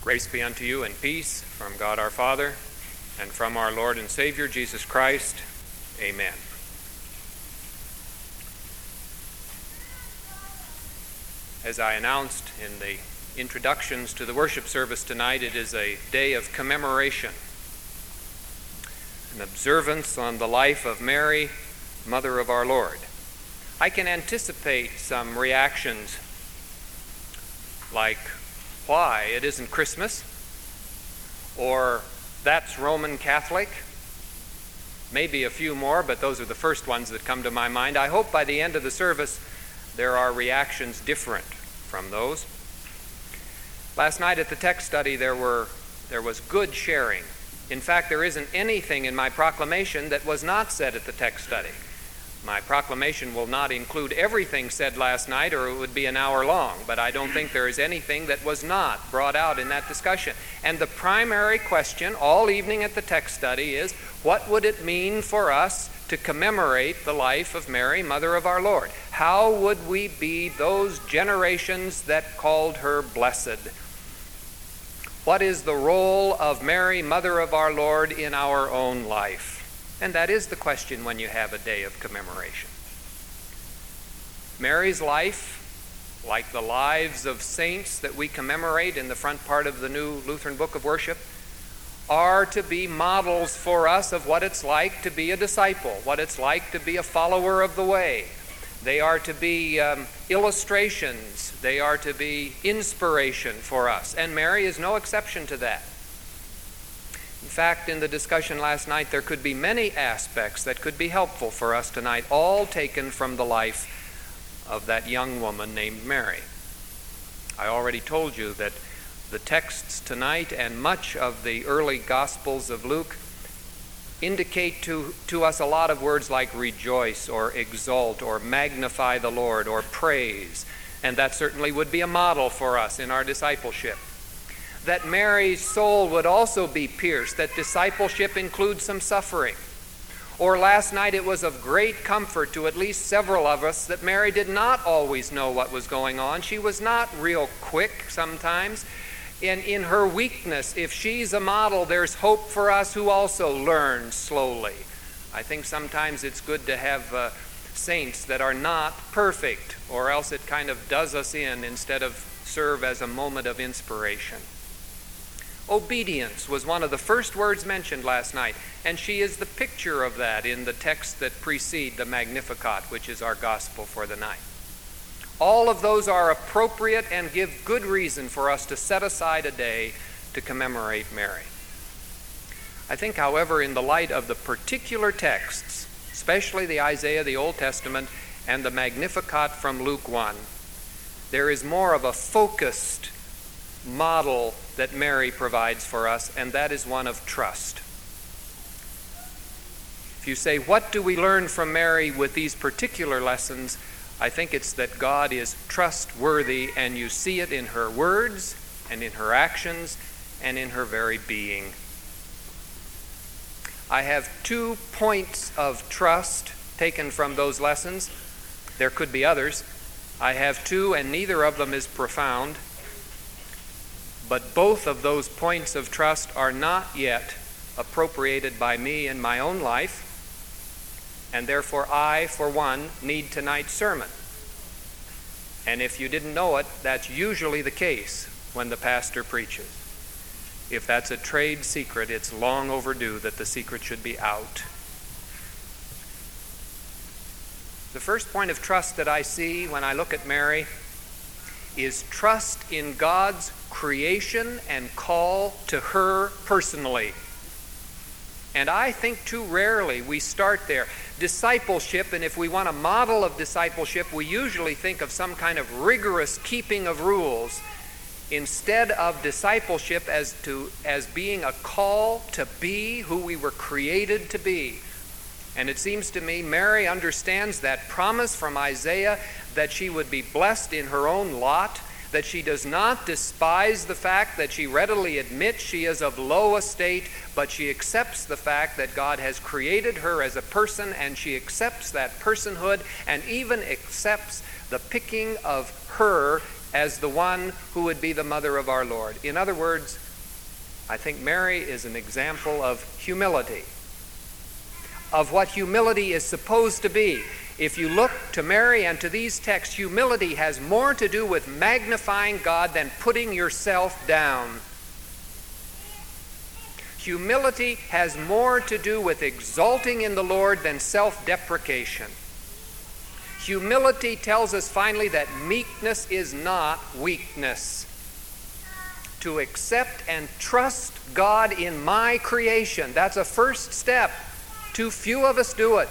Grace be unto you and peace from God our Father and from our Lord and Savior Jesus Christ. Amen. As I announced in the introductions to the worship service tonight, it is a day of commemoration, an observance on the life of Mary, Mother of our Lord. I can anticipate some reactions like, why, it isn't Christmas, or that's Roman Catholic, maybe a few more, but those are the first ones that come to my mind. I hope by the end of the service there are reactions different from those. Last night at the text study there was good sharing. In fact, there isn't anything in my proclamation that was not said at the text study. My proclamation will not include everything said last night, or it would be an hour long, but I don't think there is anything that was not brought out in that discussion. And the primary question all evening at the text study is, what would it mean for us to commemorate the life of Mary, Mother of our Lord? How would we be those generations that called her blessed? What is the role of Mary, Mother of our Lord, in our own life? And that is the question when you have a day of commemoration. Mary's life, like the lives of saints that we commemorate in the front part of the New Lutheran Book of Worship, are to be models for us of what it's like to be a disciple, what it's like to be a follower of the way. They are to be illustrations. They are to be inspiration for us. And Mary is no exception to that. In fact, in the discussion last night, there could be many aspects that could be helpful for us tonight, all taken from the life of that young woman named Mary. I already told you that the texts tonight and much of the early Gospels of Luke indicate to us a lot of words like rejoice or exalt or magnify the Lord or praise, and that certainly would be a model for us in our discipleship. That Mary's soul would also be pierced, that discipleship includes some suffering. Or last night it was of great comfort to at least several of us that Mary did not always know what was going on. She was not real quick sometimes. In her weakness, if she's a model, there's hope for us who also learn slowly. I think sometimes it's good to have saints that are not perfect, or else it kind of does us in instead of serve as a moment of inspiration. Obedience was one of the first words mentioned last night, and she is the picture of that in the texts that precede the Magnificat, which is our gospel for the night. All of those are appropriate and give good reason for us to set aside a day to commemorate Mary. I think, however, in the light of the particular texts, especially the Isaiah, the Old Testament, and the Magnificat from Luke 1, there is more of a focused model that Mary provides for us, and that is one of trust. If you say, what do we learn from Mary with these particular lessons? I think it's that God is trustworthy, and you see it in her words and in her actions and in her very being. I have 2 points of trust taken from those lessons. There could be others. I have 2, and neither of them is profound. But both of those points of trust are not yet appropriated by me in my own life, and therefore I, for one, need tonight's sermon. And if you didn't know it, that's usually the case when the pastor preaches. If that's a trade secret, it's long overdue that the secret should be out. The first point of trust that I see when I look at Mary is trust in God's creation and call to her personally. And I think too rarely we start there. Discipleship, and if we want a model of discipleship, we usually think of some kind of rigorous keeping of rules instead of discipleship as being a call to be who we were created to be. And it seems to me Mary understands that promise from Isaiah that she would be blessed in her own lot, that she does not despise the fact that she readily admits she is of low estate, but she accepts the fact that God has created her as a person, and she accepts that personhood and even accepts the picking of her as the one who would be the mother of our Lord. In other words, I think Mary is an example of humility, of what humility is supposed to be. If you look to Mary and to these texts, humility has more to do with magnifying God than putting yourself down. Humility has more to do with exalting in the Lord than self-deprecation. Humility tells us finally that meekness is not weakness. To accept and trust God in my creation, that's a first step. Too few of us do it.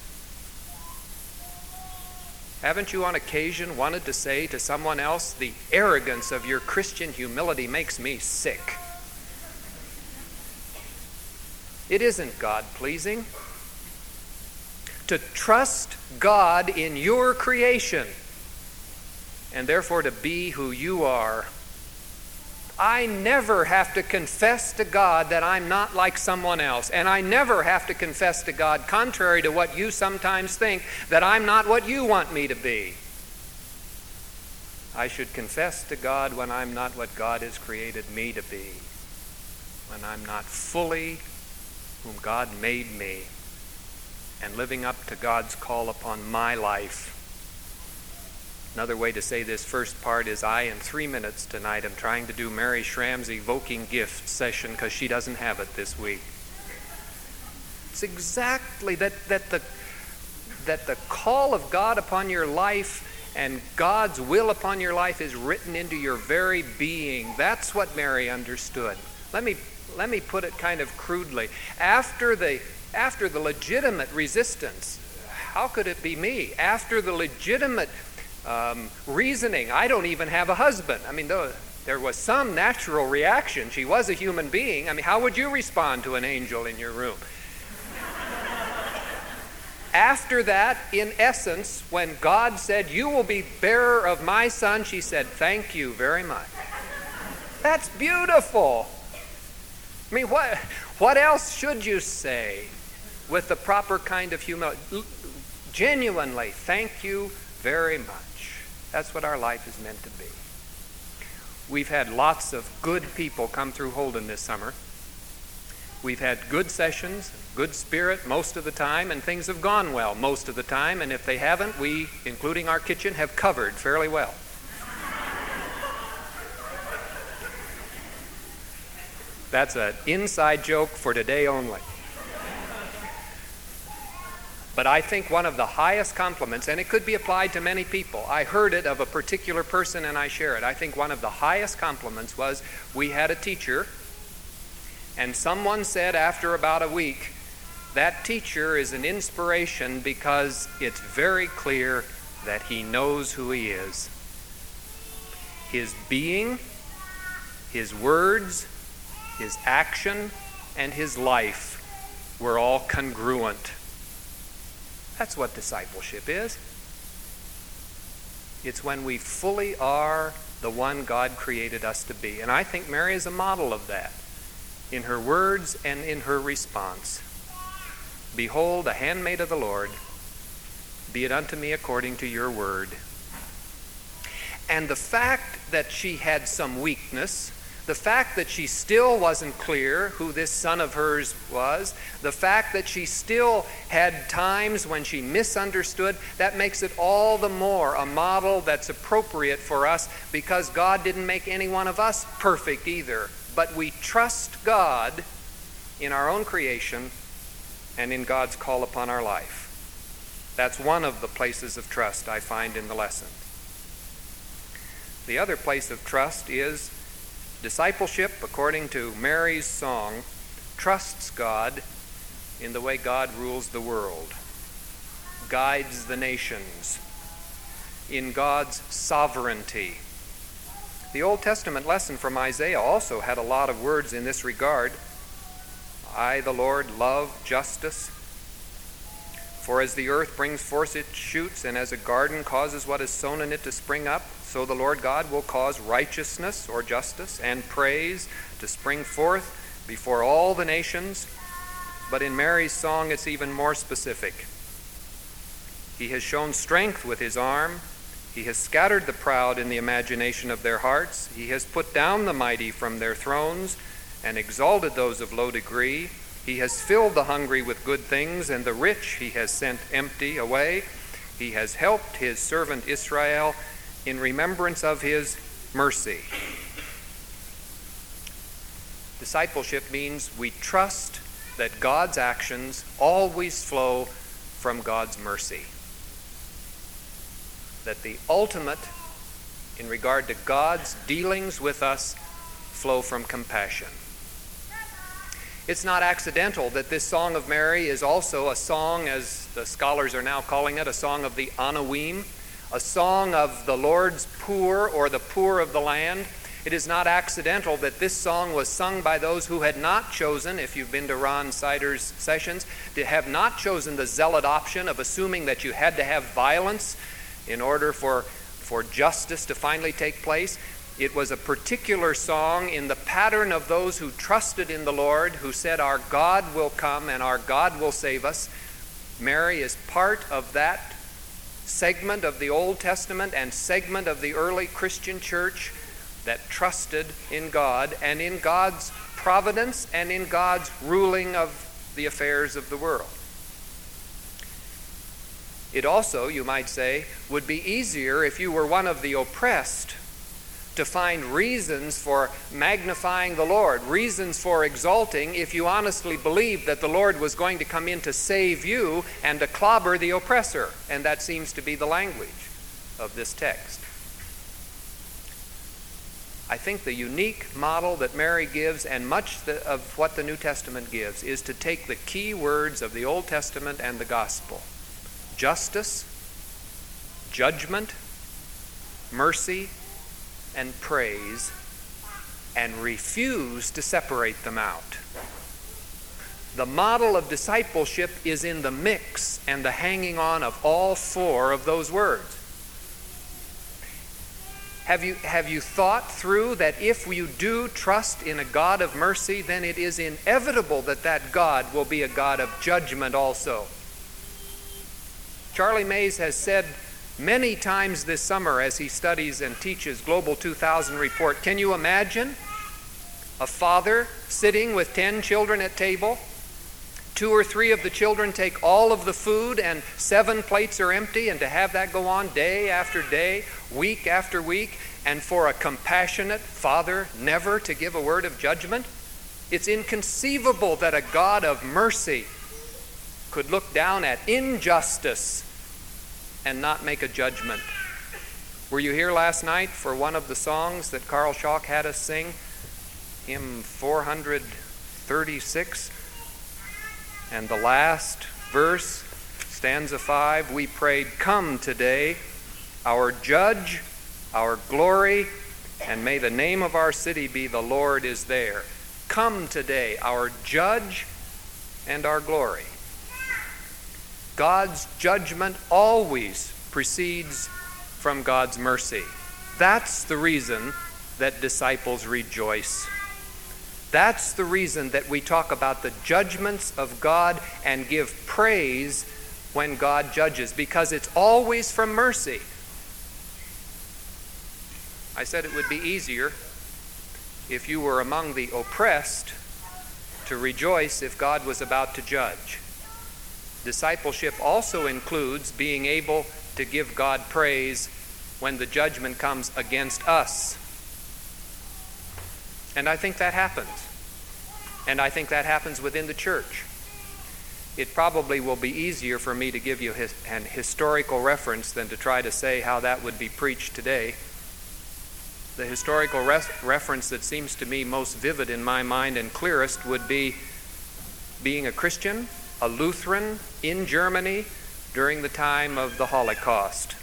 Haven't you on occasion wanted to say to someone else, the arrogance of your Christian humility makes me sick? It isn't God-pleasing to trust God in your creation and therefore to be who you are. I never have to confess to God that I'm not like someone else, and I never have to confess to God, contrary to what you sometimes think, that I'm not what you want me to be. I should confess to God when I'm not what God has created me to be, when I'm not fully whom God made me, and living up to God's call upon my life. Another way to say this first part is I, in 3 minutes tonight, am trying to do Mary Schramm's evoking gift session because she doesn't have it this week. It's exactly that the call of God upon your life and God's will upon your life is written into your very being. That's what Mary understood. Let me put it kind of crudely. After the legitimate resistance, how could it be me? After the legitimate reasoning, I don't even have a husband. I mean, there was some natural reaction. She was a human being. I mean, how would you respond to an angel in your room? After that, in essence, when God said, "You will be bearer of my son," she said, "Thank you very much." That's beautiful. I mean, what else should you say with the proper kind of humility? Genuinely, thank you very much. That's what our life is meant to be. We've had lots of good people come through Holden this summer. We've had good sessions, good spirit most of the time, and things have gone well most of the time, and if they haven't, we, including our kitchen, have covered fairly well. That's an inside joke for today only. But I think one of the highest compliments, and it could be applied to many people, I heard it of a particular person and I share it. I think one of the highest compliments was we had a teacher, and someone said after about a week, that teacher is an inspiration because it's very clear that he knows who he is. His being, his words, his action, and his life were all congruent. That's what discipleship is. It's when we fully are the one God created us to be. And I think Mary is a model of that in her words and in her response. Behold, a handmaid of the Lord, be it unto me according to your word. And the fact that she had some weakness, the fact that she still wasn't clear who this son of hers was, the fact that she still had times when she misunderstood, that makes it all the more a model that's appropriate for us, because God didn't make any one of us perfect either. But we trust God in our own creation and in God's call upon our life. That's one of the places of trust I find in the lesson. The other place of trust is discipleship, according to Mary's song, trusts God in the way God rules the world, guides the nations, in God's sovereignty. The Old Testament lesson from Isaiah also had a lot of words in this regard. I, the Lord, love justice. For as the earth brings forth its shoots, and as a garden causes what is sown in it to spring up, so the Lord God will cause righteousness or justice and praise to spring forth before all the nations. But in Mary's song, it's even more specific. He has shown strength with his arm. He has scattered the proud in the imagination of their hearts. He has put down the mighty from their thrones and exalted those of low degree. He has filled the hungry with good things, and the rich he has sent empty away. He has helped his servant Israel in remembrance of his mercy. Discipleship means we trust that God's actions always flow from God's mercy. That the ultimate, in regard to God's dealings with us, flow from compassion. It's not accidental that this Song of Mary is also a song, as the scholars are now calling it, a song of the Anawim, a song of the Lord's poor or the poor of the land. It is not accidental that this song was sung by those who had not chosen, if you've been to Ron Sider's sessions, to have not chosen the zealot option of assuming that you had to have violence in order for justice to finally take place. It was a particular song in the pattern of those who trusted in the Lord, who said, our God will come and our God will save us. Mary is part of that segment of the Old Testament and segment of the early Christian church that trusted in God and in God's providence and in God's ruling of the affairs of the world. It also, you might say, would be easier if you were one of the oppressed to find reasons for magnifying the Lord, reasons for exalting, if you honestly believed that the Lord was going to come in to save you and to clobber the oppressor. And that seems to be the language of this text. I think the unique model that Mary gives, and much of what the New Testament gives, is to take the key words of the Old Testament and the Gospel: justice, judgment, mercy, and praise, and refuse to separate them out. The model of discipleship is in the mix and the hanging on of all four of those words. Have you thought through that if you do trust in a God of mercy, then it is inevitable that that God will be a God of judgment also? Charlie Mays has said many times this summer as he studies and teaches Global 2000 Report, can you imagine a father sitting with 10 children at table? 2 or 3 of the children take all of the food and 7 plates are empty, and to have that go on day after day, week after week, and for a compassionate father never to give a word of judgment? It's inconceivable that a God of mercy could look down at injustice and not make a judgment. Were you here last night for one of the songs that Carl Schock had us sing? Hymn 436. And the last verse, stanza 5, we prayed, "Come today, our judge, our glory, and may the name of our city be the Lord is there." Come today, our judge and our glory. God's judgment always proceeds from God's mercy. That's the reason that disciples rejoice. That's the reason that we talk about the judgments of God and give praise when God judges, because it's always from mercy. I said it would be easier if you were among the oppressed to rejoice if God was about to judge. Discipleship also includes being able to give God praise when the judgment comes against us. And I think that happens. And I think that happens within the church. It probably will be easier for me to give you an historical reference than to try to say how that would be preached today. The historical reference that seems to me most vivid in my mind and clearest would be being a Christian, a Lutheran in Germany during the time of the Holocaust.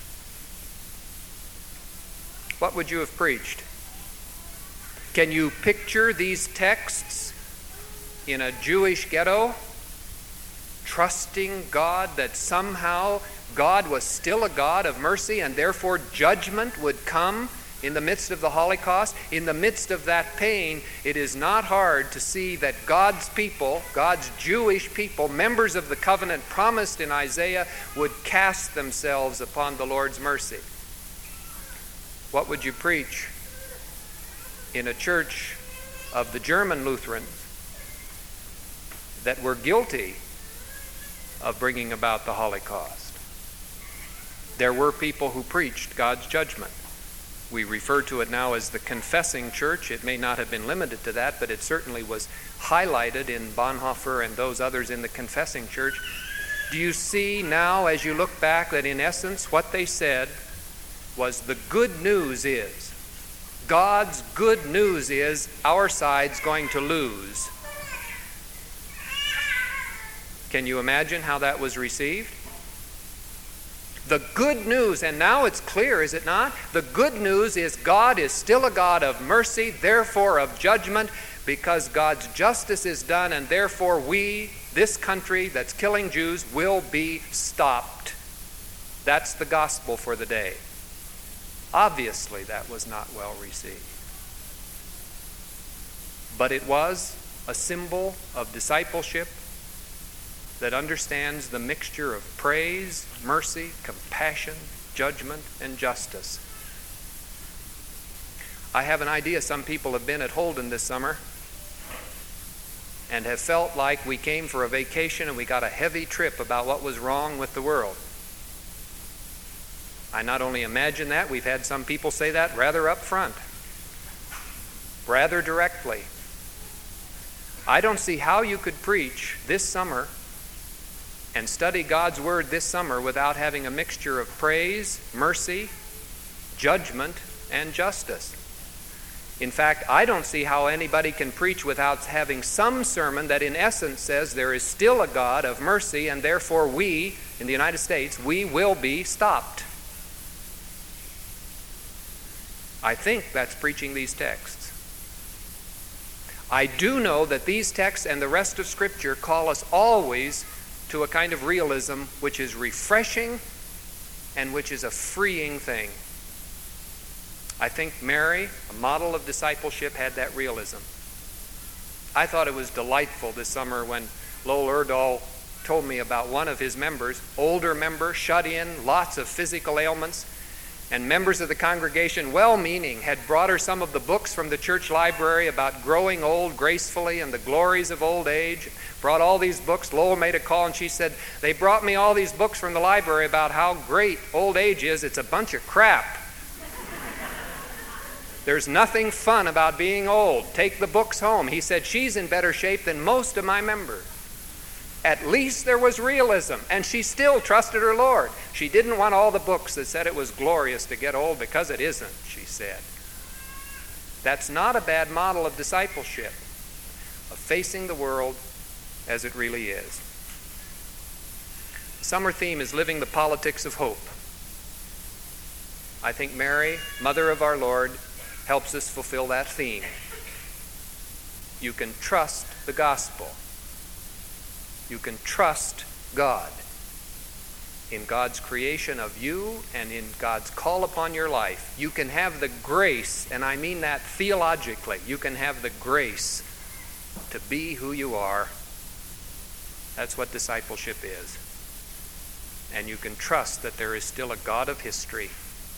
What would you have preached? Can you picture these texts in a Jewish ghetto, trusting God that somehow God was still a God of mercy and therefore judgment would come in the midst of the Holocaust? In the midst of that pain, it is not hard to see that God's people, God's Jewish people, members of the covenant promised in Isaiah, would cast themselves upon the Lord's mercy. What would you preach in a church of the German Lutherans that were guilty of bringing about the Holocaust? There were people who preached God's judgment. We refer to it now as the confessing church. It may not have been limited to that, but it certainly was highlighted in Bonhoeffer and those others in the confessing church. Do you see now, as you look back, that in essence what they said was the good news is, God's good news is, our side's going to lose. Can you imagine how that was received? The good news, and now it's clear, is it not? The good news is God is still a God of mercy, therefore of judgment, because God's justice is done, and therefore we, this country that's killing Jews, will be stopped. That's the gospel for the day. Obviously, that was not well received. But it was a symbol of discipleship that understands the mixture of praise, mercy, compassion, judgment, and justice. I have an idea some people have been at Holden this summer and have felt like we came for a vacation and we got a heavy trip about what was wrong with the world. I not only imagine that, we've had some people say that rather up front, rather directly. I don't see how you could preach this summer and study God's Word this summer without having a mixture of praise, mercy, judgment, and justice. In fact, I don't see how anybody can preach without having some sermon that in essence says there is still a God of mercy, and therefore we, in the United States, we will be stopped. I think that's preaching these texts. I do know that these texts and the rest of Scripture call us always to a kind of realism which is refreshing and which is a freeing thing. I think Mary, a model of discipleship, had that realism. I thought it was delightful this summer when Lowell Erdahl told me about one of his members, older member, shut in, lots of physical ailments, and members of the congregation, well-meaning, had brought her some of the books from the church library about growing old gracefully and the glories of old age. Brought all these books. Lowell made a call and she said, "They brought me all these books from the library about how great old age is. It's a bunch of crap. There's nothing fun about being old. Take the books home." He said, "She's in better shape than most of my members." At least there was realism, and she still trusted her Lord. She didn't want all the books that said it was glorious to get old, because it isn't, she said. That's not a bad model of discipleship, of facing the world as it really is. The summer theme is living the politics of hope. I think Mary, Mother of our Lord, helps us fulfill that theme. You can trust the gospel. You can trust God in God's creation of you and in God's call upon your life. You can have the grace, and I mean that theologically, you can have the grace to be who you are. That's what discipleship is. And you can trust that there is still a God of history.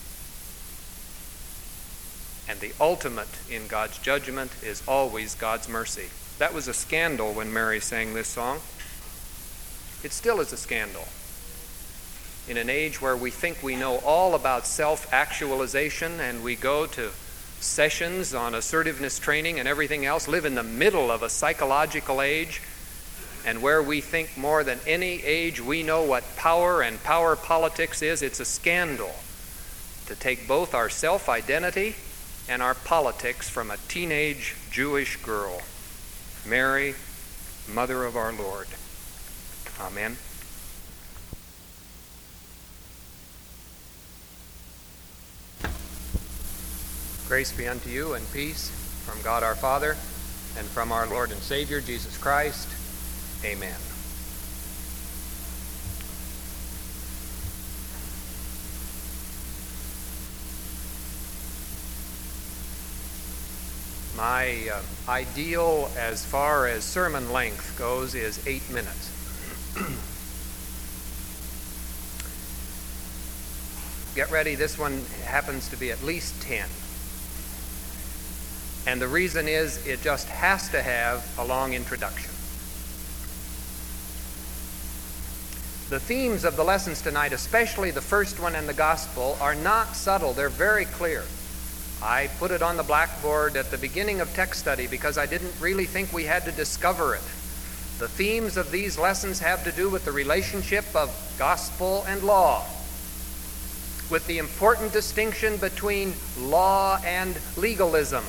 And the ultimate in God's judgment is always God's mercy. That was a scandal when Mary sang this song. It still is a scandal. In an age where we think we know all about self-actualization and we go to sessions on assertiveness training and everything else, live in the middle of a psychological age, and where we think more than any age we know what power and power politics is, it's a scandal to take both our self-identity and our politics from a teenage Jewish girl, Mary, Mother of our Lord. Amen. Grace be unto you and peace from God our Father and from our Lord and Savior Jesus Christ. Amen. My ideal as far as sermon length goes is 8 minutes. get ready, this one happens to be at least 10. And the reason is it just has to have a long introduction. The themes of the lessons tonight, especially the first one and the gospel, are not subtle. They're very clear. I put it on the blackboard at the beginning of text study because I didn't really think we had to discover it. The themes of these lessons have to do with the relationship of gospel and law, with the important distinction between law and legalism,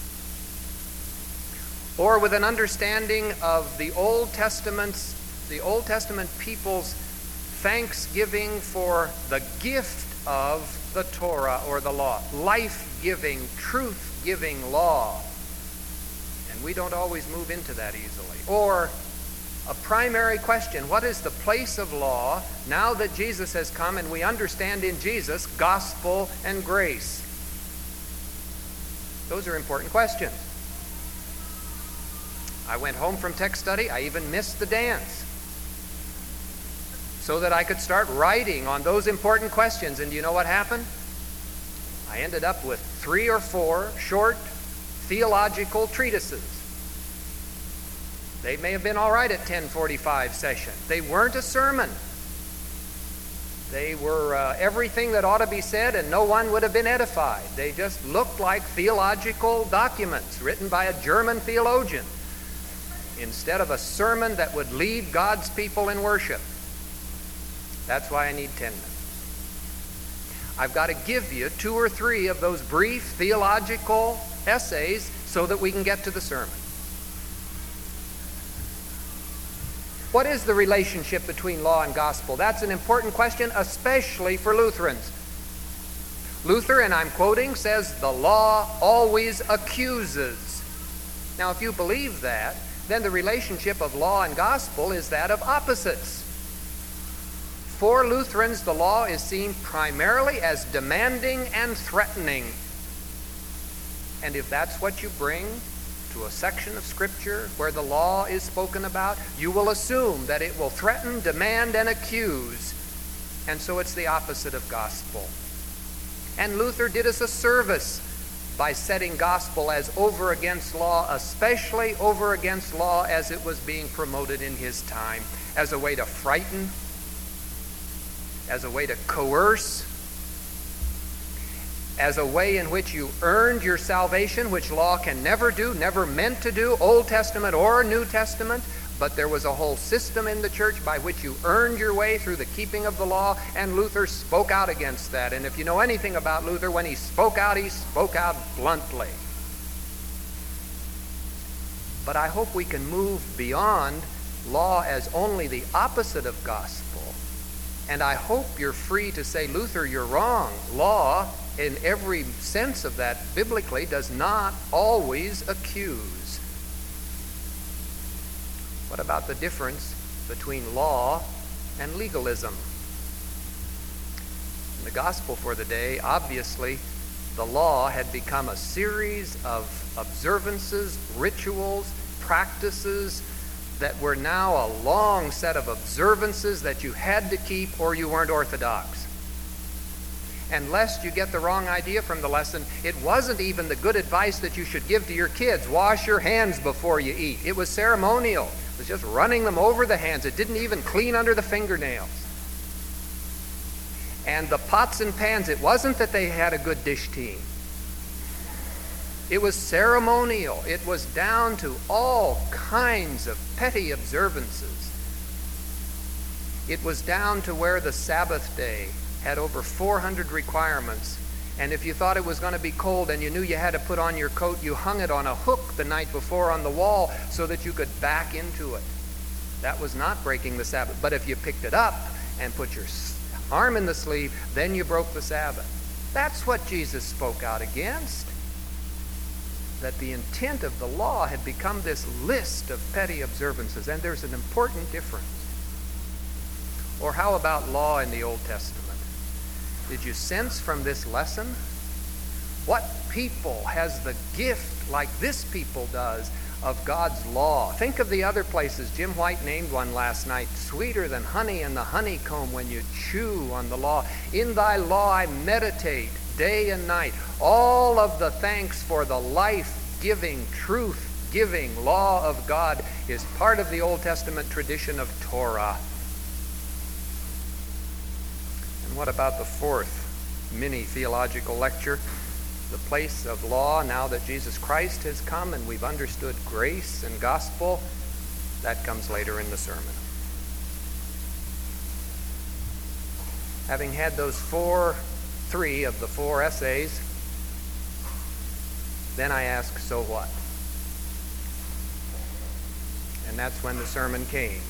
or with an understanding of the Old Testament people's thanksgiving for the gift of the Torah or the law, life-giving, truth-giving law. And we don't always move into that easily. Or a primary question, what is the place of law now that Jesus has come and we understand in Jesus gospel and grace? Those are important questions. I went home from text study. I even missed the dance so that I could start writing on those important questions. And do you know what happened? I ended up with 3 or 4 short theological treatises. They may have been all right at 10:45 session. They weren't a sermon. They were everything that ought to be said, and no one would have been edified. They just looked like theological documents written by a German theologian instead of a sermon that would lead God's people in worship. That's why I need 10 minutes. I've got to give you 2 or 3 of those brief theological essays so that we can get to the sermon. What is the relationship between law and gospel? That's an important question, especially for Lutherans. Luther, and I'm quoting, says the law always accuses. Now, if you believe that, then the relationship of law and gospel is that of opposites. For Lutherans, the law is seen primarily as demanding and threatening. And if that's what you bring to a section of Scripture where the law is spoken about, you will assume that it will threaten, demand, and accuse. And so it's the opposite of gospel. And Luther did us a service by setting gospel as over against law, especially over against law as it was being promoted in his time, as a way to frighten, as a way to coerce, as a way in which you earned your salvation, which law can never do, never meant to do, Old Testament or New Testament. But there was a whole system in the church by which you earned your way through the keeping of the law, and Luther spoke out against that. And if you know anything about Luther, when he spoke out bluntly. But I hope we can move beyond law as only the opposite of gospel. And I hope you're free to say, Luther, you're wrong. Law, in every sense of that biblically, does not always accuse. What about the difference between law and legalism? In the gospel for the day, obviously, the law had become a series of observances, rituals, practices that were now a long set of observances that you had to keep or you weren't orthodox. And lest you get the wrong idea from the lesson, it wasn't even the good advice that you should give to your kids. Wash your hands before you eat. It was ceremonial. It was just running them over the hands. It didn't even clean under the fingernails. And the pots and pans, it wasn't that they had a good dish team. It was ceremonial. It was down to all kinds of petty observances. It was down to where the Sabbath day had over 400 requirements. And if you thought it was going to be cold and you knew you had to put on your coat, you hung it on a hook the night before on the wall so that you could back into it. That was not breaking the Sabbath. But if you picked it up and put your arm in the sleeve, then you broke the Sabbath. That's what Jesus spoke out against. That the intent of the law had become this list of petty observances, and there's an important difference. Or how about law in the Old Testament? Did you sense from this lesson what people has the gift, like this people does, of God's law. Think of the other places. Jim White named one last night. Sweeter than honey and the honeycomb when you chew on the law. In thy law I meditate day and night. All of the thanks for the life-giving, truth-giving law of God is part of the Old Testament tradition of Torah. And what about the fourth mini theological lecture? The place of law, now that Jesus Christ has come and we've understood grace and gospel, that comes later in the sermon. Having had those three of the four essays, then I ask, so what? And that's when the sermon came.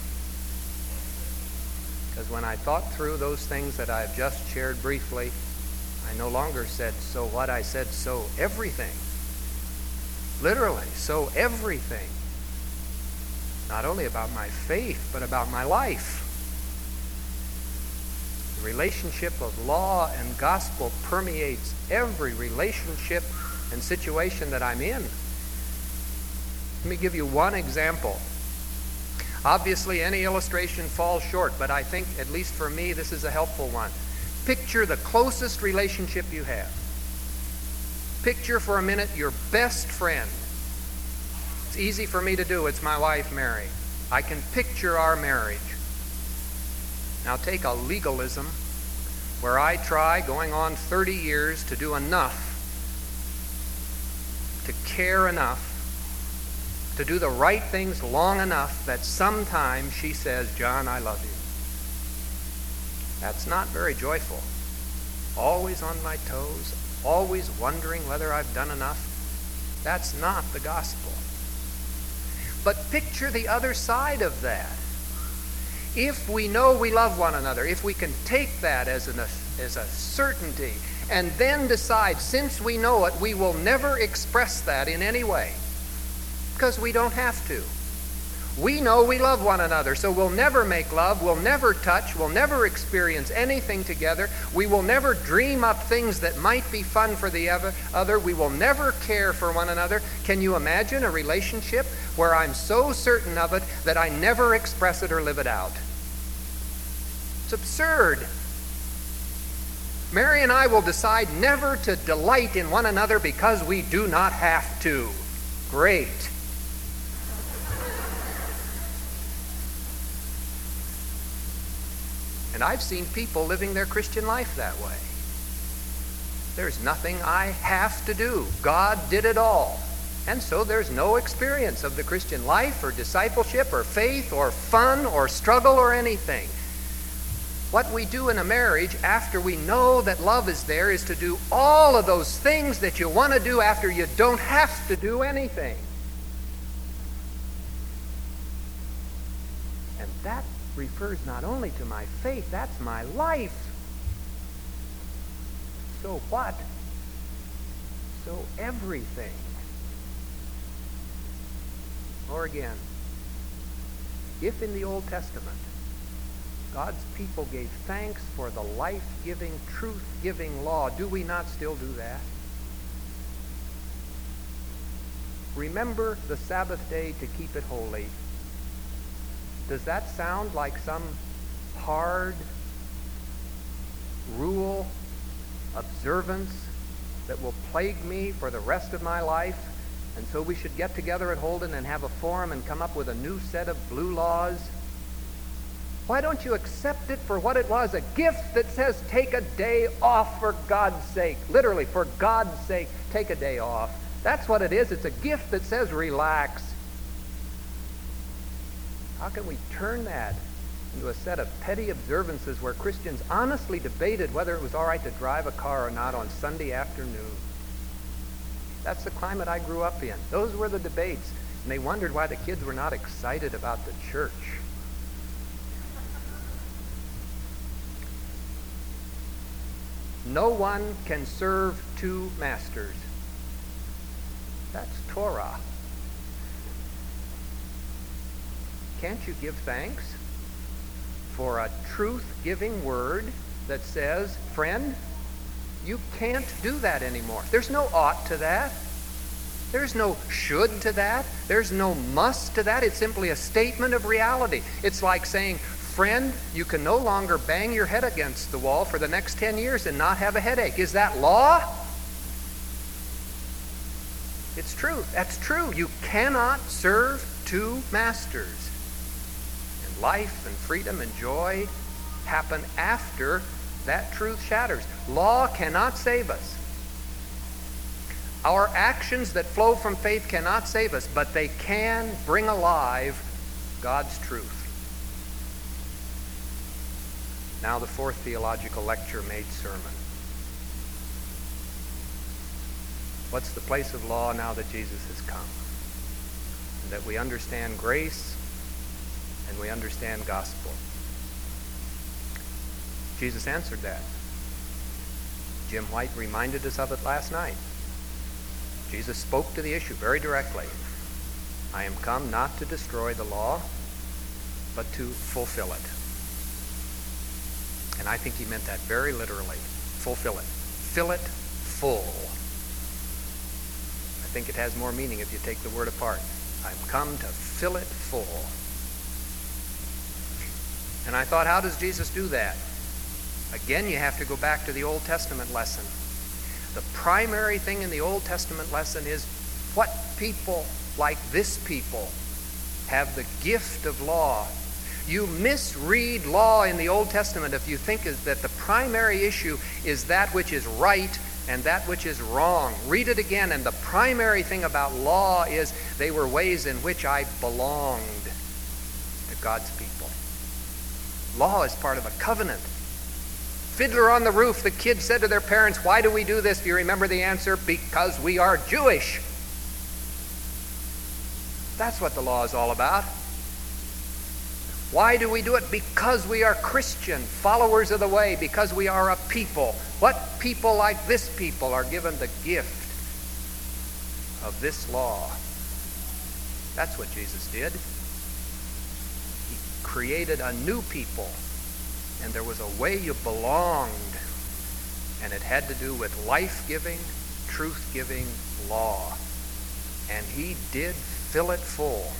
Because when I thought through those things that I've just shared briefly, I no longer said, so what? I said, so everything. Literally, so everything. Not only about my faith, but about my life. The relationship of law and gospel permeates every relationship and situation that I'm in. Let me give you one example. Obviously, any illustration falls short, but I think, at least for me, this is a helpful one. Picture the closest relationship you have. Picture for a minute your best friend. It's easy for me to do. It's my wife, Mary. I can picture our marriage. Now take a legalism where I try, going on 30 years, to do enough, to care enough, to do the right things long enough that sometime she says, John, I love you. That's not very joyful. Always on my toes, always wondering whether I've done enough. That's not the gospel. But picture the other side of that. If we know we love one another, if we can take that as a certainty, and then decide, since we know it, we will never express that in any way, because we don't have to. We know we love one another, so we'll never make love, we'll never touch, we'll never experience anything together, we will never dream up things that might be fun for the other, we will never care for one another. Can you imagine a relationship where I'm so certain of it that I never express it or live it out? It's absurd. Mary and I will decide never to delight in one another because we do not have to. Great. And I've seen people living their Christian life that way. There's nothing I have to do. God did it all. And so there's no experience of the Christian life or discipleship or faith or fun or struggle or anything. What we do in a marriage after we know that love is there is to do all of those things that you want to do after you don't have to do anything. And that refers not only to my faith, that's my life. So what? So everything. Or again, if in the Old Testament God's people gave thanks for the life-giving, truth-giving law, do we not still do that? Remember the Sabbath day to keep it holy. Does that sound like some hard rule, observance that will plague me for the rest of my life? And so we should get together at Holden and have a forum and come up with a new set of blue laws? Why don't you accept it for what it was, a gift that says take a day off for God's sake. Literally, for God's sake, take a day off. That's what it is. It's a gift that says relax. How can we turn that into a set of petty observances where Christians honestly debated whether it was all right to drive a car or not on Sunday afternoon? That's the climate I grew up in. Those were the debates. And they wondered why the kids were not excited about the church. No one can serve two masters. That's Torah. Can't you give thanks for a truth-giving word that says, friend, you can't do that anymore? There's no ought to that. There's no should to that. There's no must to that. It's simply a statement of reality. It's like saying, friend, you can no longer bang your head against the wall for the next 10 years and not have a headache. Is that law? It's true. That's true. You cannot serve two masters. And life and freedom and joy happen after that truth shatters. Law cannot save us. Our actions that flow from faith cannot save us, but they can bring alive God's truth. Now the fourth theological lecture made sermon. What's the place of law now that Jesus has come? And that we understand grace and we understand gospel. Jesus answered that. Jim White reminded us of it last night. Jesus spoke to the issue very directly. I am come not to destroy the law, but to fulfill it. And I think he meant that very literally. Fulfill it. Fill it full. I think it has more meaning if you take the word apart. I'm come to fill it full. And I thought, how does Jesus do that? Again, you have to go back to the Old Testament lesson. The primary thing in the Old Testament lesson is what people like this people have the gift of law. You misread law in the Old Testament if you think that the primary issue is that which is right and that which is wrong. Read it again, and the primary thing about law is they were ways in which I belonged to God's people. Law is part of a covenant. Fiddler on the Roof, the kids said to their parents, why do we do this? Do you remember the answer? Because we are Jewish. That's what the law is all about. Why do we do it? Because we are Christian, followers of the way, because we are a people. What people like this people are given the gift of this law? That's what Jesus did. He created a new people. And there was a way you belonged, and it had to do with life-giving, truth-giving law. And he did fill it full.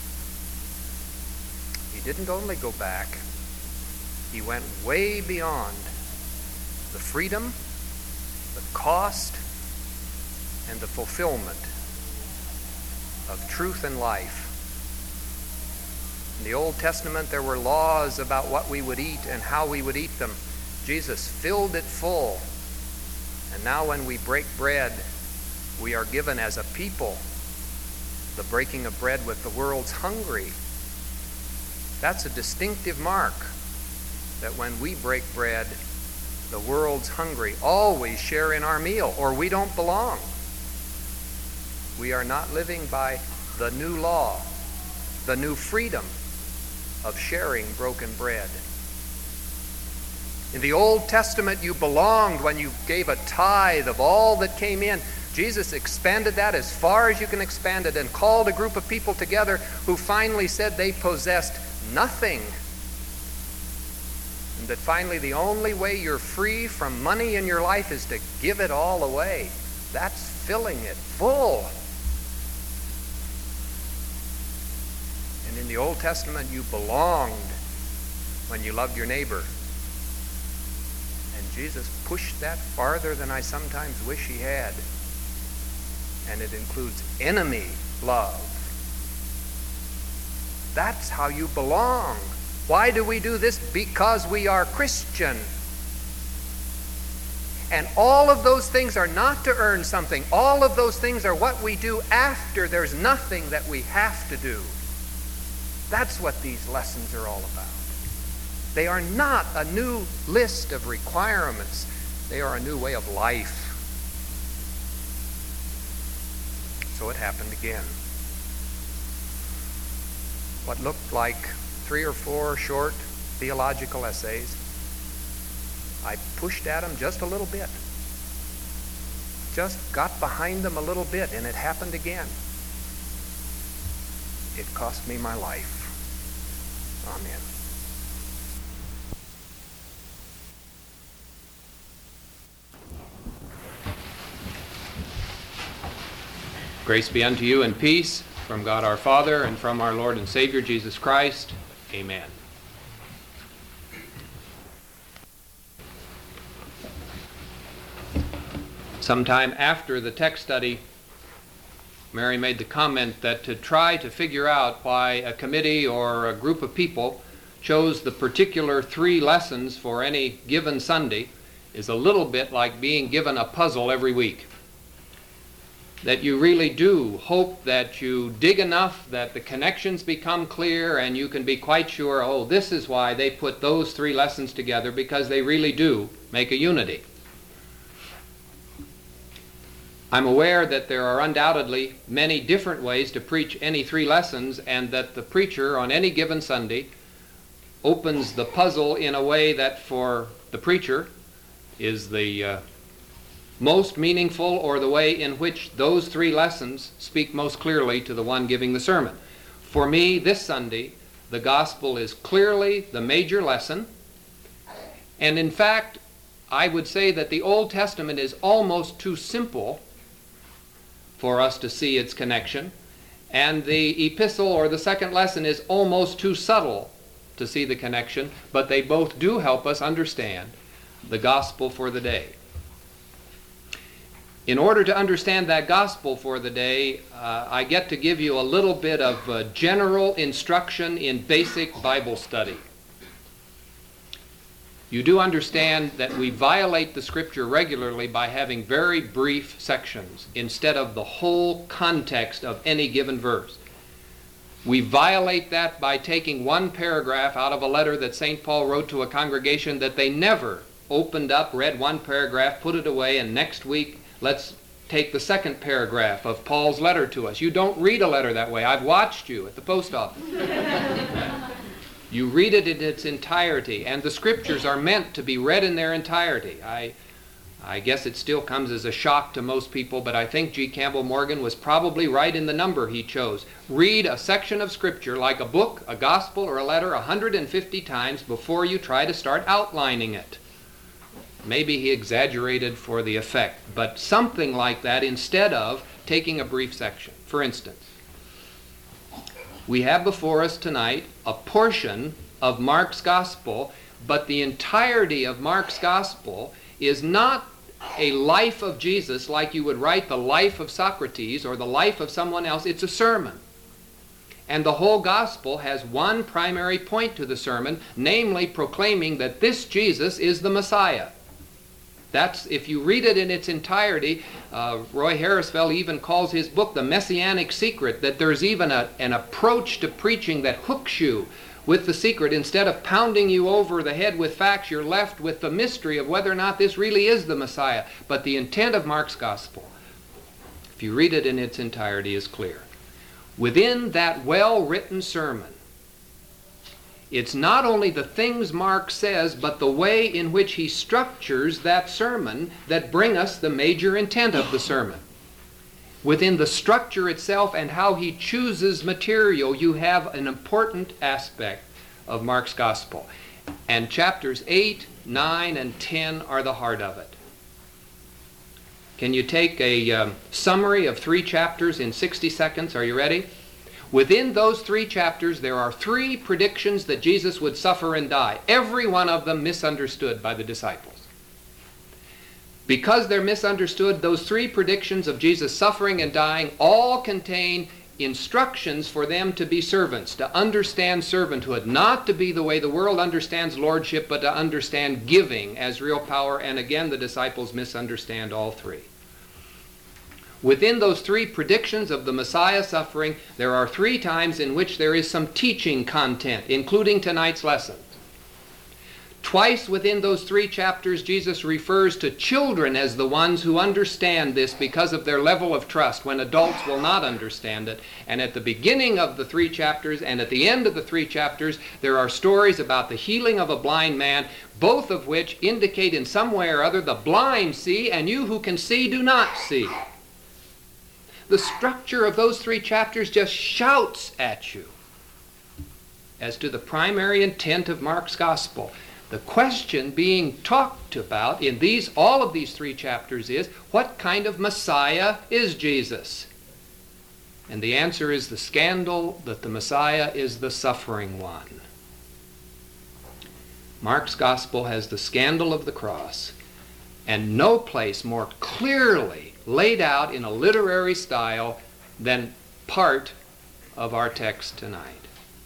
He didn't only go back. He went way beyond the freedom, the cost, and the fulfillment of truth and life. In the Old Testament, there were laws about what we would eat and how we would eat them. Jesus filled it full. And now when we break bread, we are given as a people the breaking of bread with the world's hungry. That's a distinctive mark that when we break bread, the world's hungry always share in our meal, or we don't belong. We are not living by the new law, the new freedom of sharing broken bread. In the Old Testament, you belonged when you gave a tithe of all that came in. Jesus expanded that as far as you can expand it and called a group of people together who finally said they possessed nothing. And that finally the only way you're free from money in your life is to give it all away. That's filling it full. And in the Old Testament, you belonged when you loved your neighbor. And Jesus pushed that farther than I sometimes wish he had. And it includes enemy love. That's how you belong. Why do we do this? Because we are Christian. And all of those things are not to earn something. All of those things are what we do after there's nothing that we have to do. That's what these lessons are all about. They are not a new list of requirements. They are a new way of life. So it happened again. What looked like 3 or 4 short theological essays, I pushed at them just a little bit. Just got behind them a little bit, and it happened again. It cost me my life. Amen. Grace be unto you and peace from God our Father and from our Lord and Savior Jesus Christ. Amen. Sometime after the text study, Mary made the comment that to try to figure out why a committee or a group of people chose the particular 3 lessons for any given Sunday is a little bit like being given a puzzle every week. That you really do hope that you dig enough that the connections become clear and you can be quite sure, oh, this is why they put those 3 lessons together, because they really do make a unity. I'm aware that there are undoubtedly many different ways to preach any 3 lessons, and that the preacher on any given Sunday opens the puzzle in a way that for the preacher is the most meaningful, or the way in which those 3 lessons speak most clearly to the one giving the sermon. For me, this Sunday, the gospel is clearly the major lesson, and in fact, I would say that the Old Testament is almost too simple for us to see its connection, and the epistle or the second lesson is almost too subtle to see the connection, but they both do help us understand the gospel for the day. In order to understand that gospel for the day, I get to give you a little bit of general instruction in basic Bible study. You do understand that we violate the Scripture regularly by having very brief sections instead of the whole context of any given verse. We violate that by taking one paragraph out of a letter that St. Paul wrote to a congregation that they never opened up, read one paragraph, put it away, and next week let's take the second paragraph of Paul's letter to us. You don't read a letter that way. I've watched you at the post office. You read it in its entirety, and the Scriptures are meant to be read in their entirety. I guess it still comes as a shock to most people, but I think G. Campbell Morgan was probably right in the number he chose. Read a section of Scripture like a book, a gospel, or a letter 150 times before you try to start outlining it. Maybe he exaggerated for the effect, but something like that instead of taking a brief section. For instance, we have before us tonight a portion of Mark's Gospel, but the entirety of Mark's Gospel is not a life of Jesus like you would write the life of Socrates or the life of someone else. It's a sermon. And the whole Gospel has one primary point to the sermon, namely proclaiming that this Jesus is the Messiah. That's, if you read it in its entirety, Roy Harrisfeld even calls his book The Messianic Secret, that there's even an approach to preaching that hooks you with the secret. Instead of pounding you over the head with facts, you're left with the mystery of whether or not this really is the Messiah. But the intent of Mark's Gospel, if you read it in its entirety, is clear. Within that well-written sermon, it's not only the things Mark says, but the way in which he structures that sermon that bring us the major intent of the sermon. Within the structure itself and how he chooses material, you have an important aspect of Mark's Gospel. And chapters 8, 9, and 10 are the heart of it. Can you take a summary of 3 chapters in 60 seconds? Are you ready? Within those 3 chapters, there are 3 predictions that Jesus would suffer and die. Every one of them misunderstood by the disciples. Because they're misunderstood, those 3 predictions of Jesus suffering and dying all contain instructions for them to be servants, to understand servanthood, not to be the way the world understands lordship, but to understand giving as real power. And again, the disciples misunderstand all 3. Within those 3 predictions of the Messiah suffering, there are 3 times in which there is some teaching content, including tonight's lesson. Twice within those 3 chapters, Jesus refers to children as the ones who understand this because of their level of trust, when adults will not understand it. And at the beginning of the 3 chapters and at the end of the 3 chapters, there are stories about the healing of a blind man, both of which indicate in some way or other the blind see and you who can see do not see. The structure of those 3 chapters just shouts at you as to the primary intent of Mark's Gospel. The question being talked about in all of these 3 chapters is, what kind of Messiah is Jesus? And the answer is the scandal that the Messiah is the suffering one. Mark's gospel has the scandal of the cross, and no place more clearly laid out in a literary style than part of our text tonight.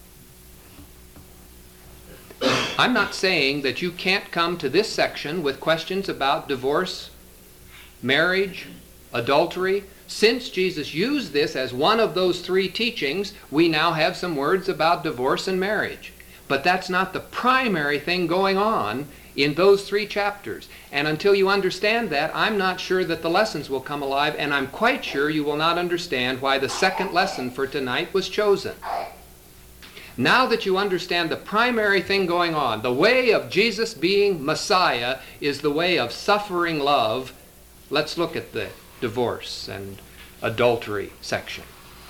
I'm not saying that you can't come to this section with questions about divorce, marriage, adultery. Since Jesus used this as one of those three teachings, we now have some words about divorce and marriage. But that's not the primary thing going on in those three chapters. And until you understand that, I'm not sure that the lessons will come alive, and I'm quite sure you will not understand why the second lesson for tonight was chosen. Now that you understand the primary thing going on, the way of Jesus being Messiah is the way of suffering love, let's look at the divorce and adultery section.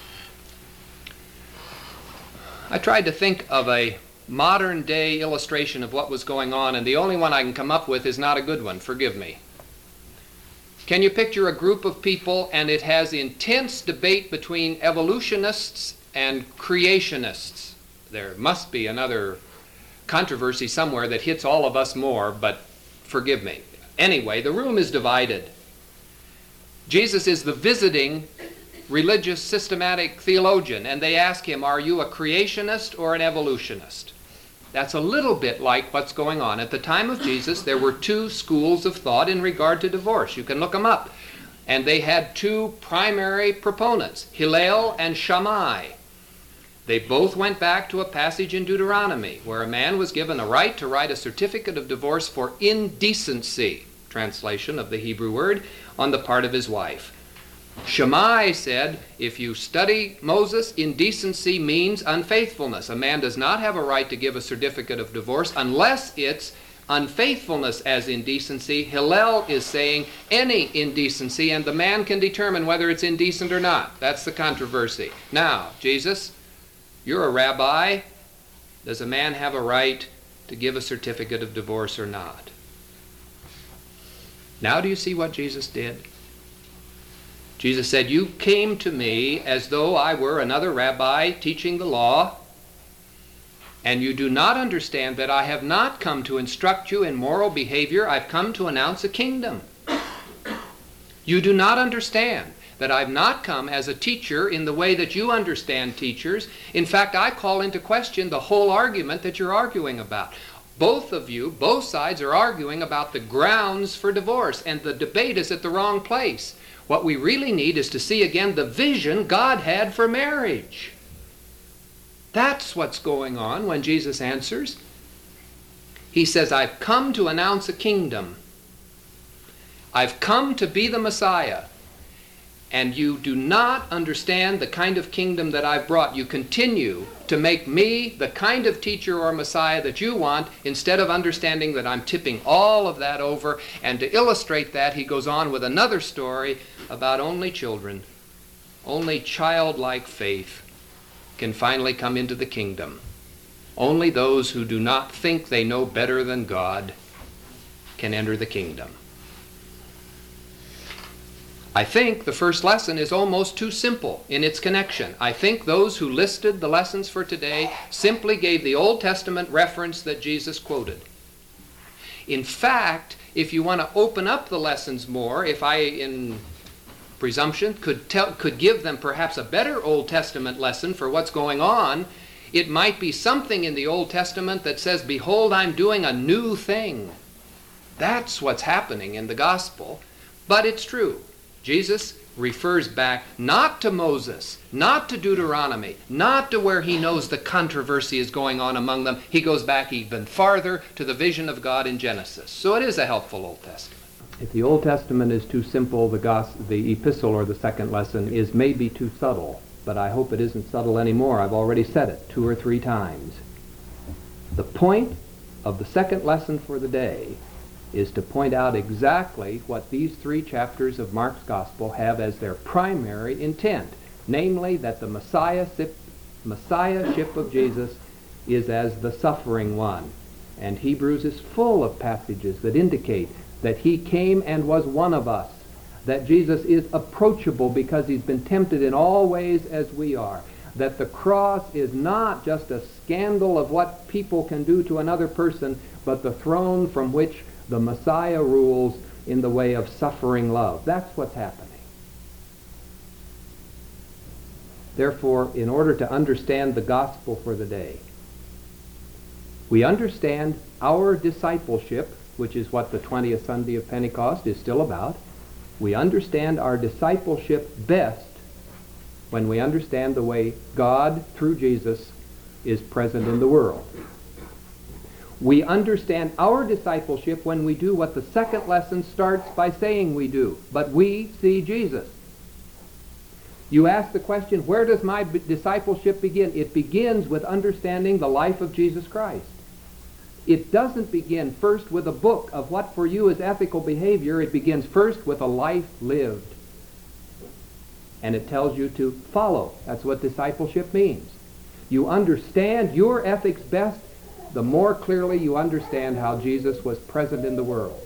I tried to think of a modern day illustration of what was going on, and the only one I can come up with is not a good one, forgive me. Can you picture a group of people and it has intense debate between evolutionists and creationists? There must be another controversy somewhere that hits all of us more, but forgive me. Anyway, the room is divided. Jesus is the visiting religious systematic theologian, and they ask him, are you a creationist or an evolutionist? That's a little bit like what's going on. At the time of Jesus, there were two schools of thought in regard to divorce. You can look them up. And they had two primary proponents, Hillel and Shammai. They both went back to a passage in Deuteronomy where a man was given a right to write a certificate of divorce for indecency, translation of the Hebrew word, on the part of his wife. Shammai said, if you study Moses, indecency means unfaithfulness. A man does not have a right to give a certificate of divorce unless it's unfaithfulness as indecency. Hillel is saying any indecency, and the man can determine whether it's indecent or not. That's the controversy. Now, Jesus, you're a rabbi. Does a man have a right to give a certificate of divorce or not? Now do you see what Jesus did? Jesus said, you came to me as though I were another rabbi teaching the law, and you do not understand that I have not come to instruct you in moral behavior. I've come to announce a kingdom. You do not understand that I've not come as a teacher in the way that you understand teachers. In fact, I call into question the whole argument that you're arguing about. Both of you, both sides are arguing about the grounds for divorce, and the debate is at the wrong place. What we really need is to see again the vision God had for marriage. That's what's going on when Jesus answers. He says, I've come to announce a kingdom. I've come to be the Messiah. And you do not understand the kind of kingdom that I've brought. You continue to make me the kind of teacher or Messiah that you want, instead of understanding that I'm tipping all of that over. And to illustrate that, he goes on with another story about only children, only childlike faith can finally come into the kingdom. Only those who do not think they know better than God can enter the kingdom. I think the first lesson is almost too simple in its connection. I think those who listed the lessons for today simply gave the Old Testament reference that Jesus quoted. In fact, if you want to open up the lessons more, if I, in presumption, could give them perhaps a better Old Testament lesson for what's going on, it might be something in the Old Testament that says, behold, I'm doing a new thing. That's what's happening in the gospel. But it's true. Jesus refers back not to Moses, not to Deuteronomy, not to where he knows the controversy is going on among them. He goes back even farther to the vision of God in Genesis. So it is a helpful Old Testament. If the Old Testament is too simple, the epistle or the second lesson is maybe too subtle. But I hope it isn't subtle anymore. I've already said it 2 or 3 times. The point of the second lesson for the day is to point out exactly what these 3 chapters of Mark's Gospel have as their primary intent, namely that the Messiahship of Jesus is as the suffering one. And Hebrews is full of passages that indicate that he came and was one of us, that Jesus is approachable because he's been tempted in all ways as we are, that the cross is not just a scandal of what people can do to another person, but the throne from which the Messiah rules in the way of suffering love. That's what's happening. Therefore, in order to understand the gospel for the day, we understand our discipleship, which is what the 20th Sunday of Pentecost is still about. We understand our discipleship best when we understand the way God, through Jesus, is present in the world. We understand our discipleship when we do what the second lesson starts by saying we do. But we see Jesus. You ask the question, where does my discipleship begin? It begins with understanding the life of Jesus Christ. It doesn't begin first with a book of what for you is ethical behavior. It begins first with a life lived. And it tells you to follow. That's what discipleship means. You understand your ethics best the more clearly you understand how Jesus was present in the world.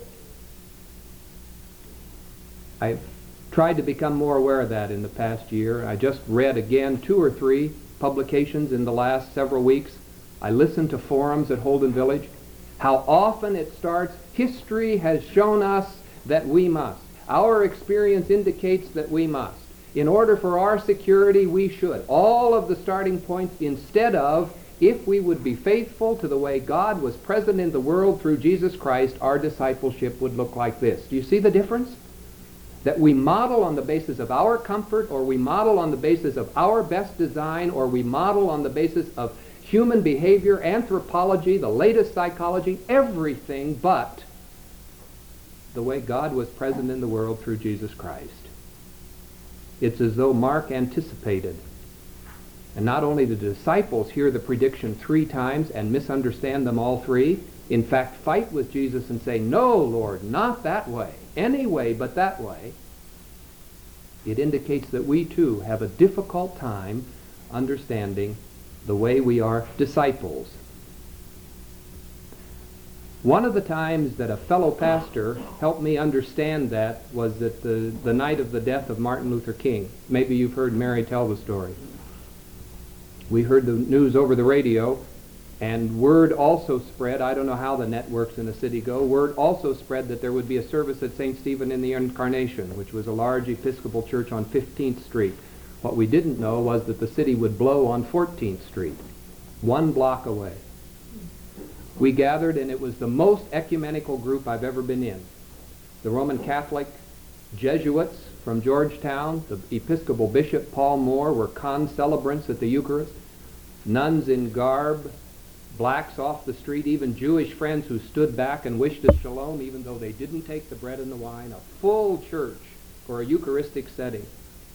I've tried to become more aware of that in the past year. I just read again 2 or 3 publications in the last several weeks. I listened to forums at Holden Village. How often it starts, history has shown us that we must. Our experience indicates that we must. In order for our security, we should. All of the starting points instead of, if we would be faithful to the way God was present in the world through Jesus Christ, our discipleship would look like this. Do you see the difference? That we model on the basis of our comfort, or we model on the basis of our best design, or we model on the basis of human behavior, anthropology, the latest psychology, everything but the way God was present in the world through Jesus Christ. It's as though Mark anticipated. And not only the disciples hear the prediction 3 times and misunderstand them all 3, in fact fight with Jesus and say, "No, Lord, not that way, any way but that way." It indicates that we too have a difficult time understanding the way we are disciples. One of the times that a fellow pastor helped me understand that was at the night of the death of Martin Luther King. Maybe you've heard Mary tell the story. We heard the news over the radio, and word also spread, I don't know how the networks in the city go, word also spread that there would be a service at St. Stephen in the Incarnation, which was a large Episcopal church on 15th Street. What we didn't know was that the city would blow on 14th Street, 1 block away. We gathered, and it was the most ecumenical group I've ever been in. The Roman Catholic Jesuits from Georgetown, the Episcopal Bishop Paul Moore were concelebrants at the Eucharist, nuns in garb, blacks off the street, even Jewish friends who stood back and wished us shalom even though they didn't take the bread and the wine, a full church for a Eucharistic setting.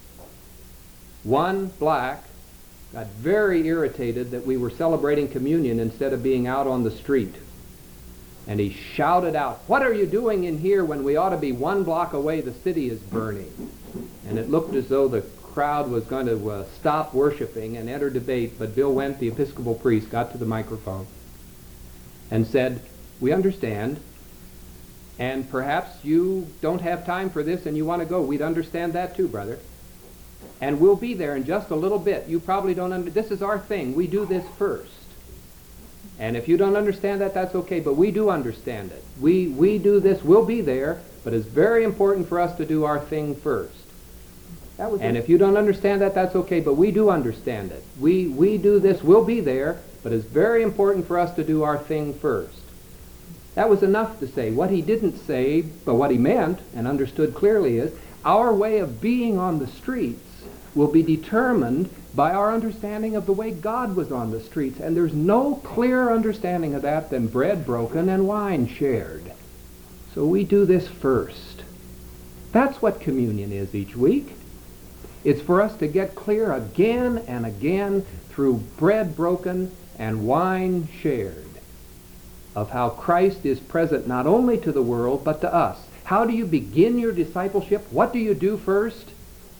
One black got very irritated that we were celebrating communion instead of being out on the street. And he shouted out, "What are you doing in here when we ought to be 1 block away? The city is burning." And it looked as though the crowd was going to stop worshiping and enter debate, but Bill Wendt, the Episcopal priest, got to the microphone and said, "We understand, and perhaps you don't have time for this and you want to go. We'd understand that too, brother. And we'll be there in just a little bit. You probably don't this is our thing. We do this first. And if you don't understand that, that's okay, but we do understand it. We do this, we'll be there, but it's very important for us to do our thing first. And if you don't understand that, that's okay, but we do understand it. We do this, we'll be there, but it's very important for us to do our thing first." That was enough to say. What he didn't say, but what he meant and understood clearly is, our way of being on the streets will be determined by our understanding of the way God was on the streets. And there's no clearer understanding of that than bread broken and wine shared. So we do this first. That's what communion is each week. It's for us to get clear again and again through bread broken and wine shared of how Christ is present not only to the world but to us. How do you begin your discipleship? What do you do first?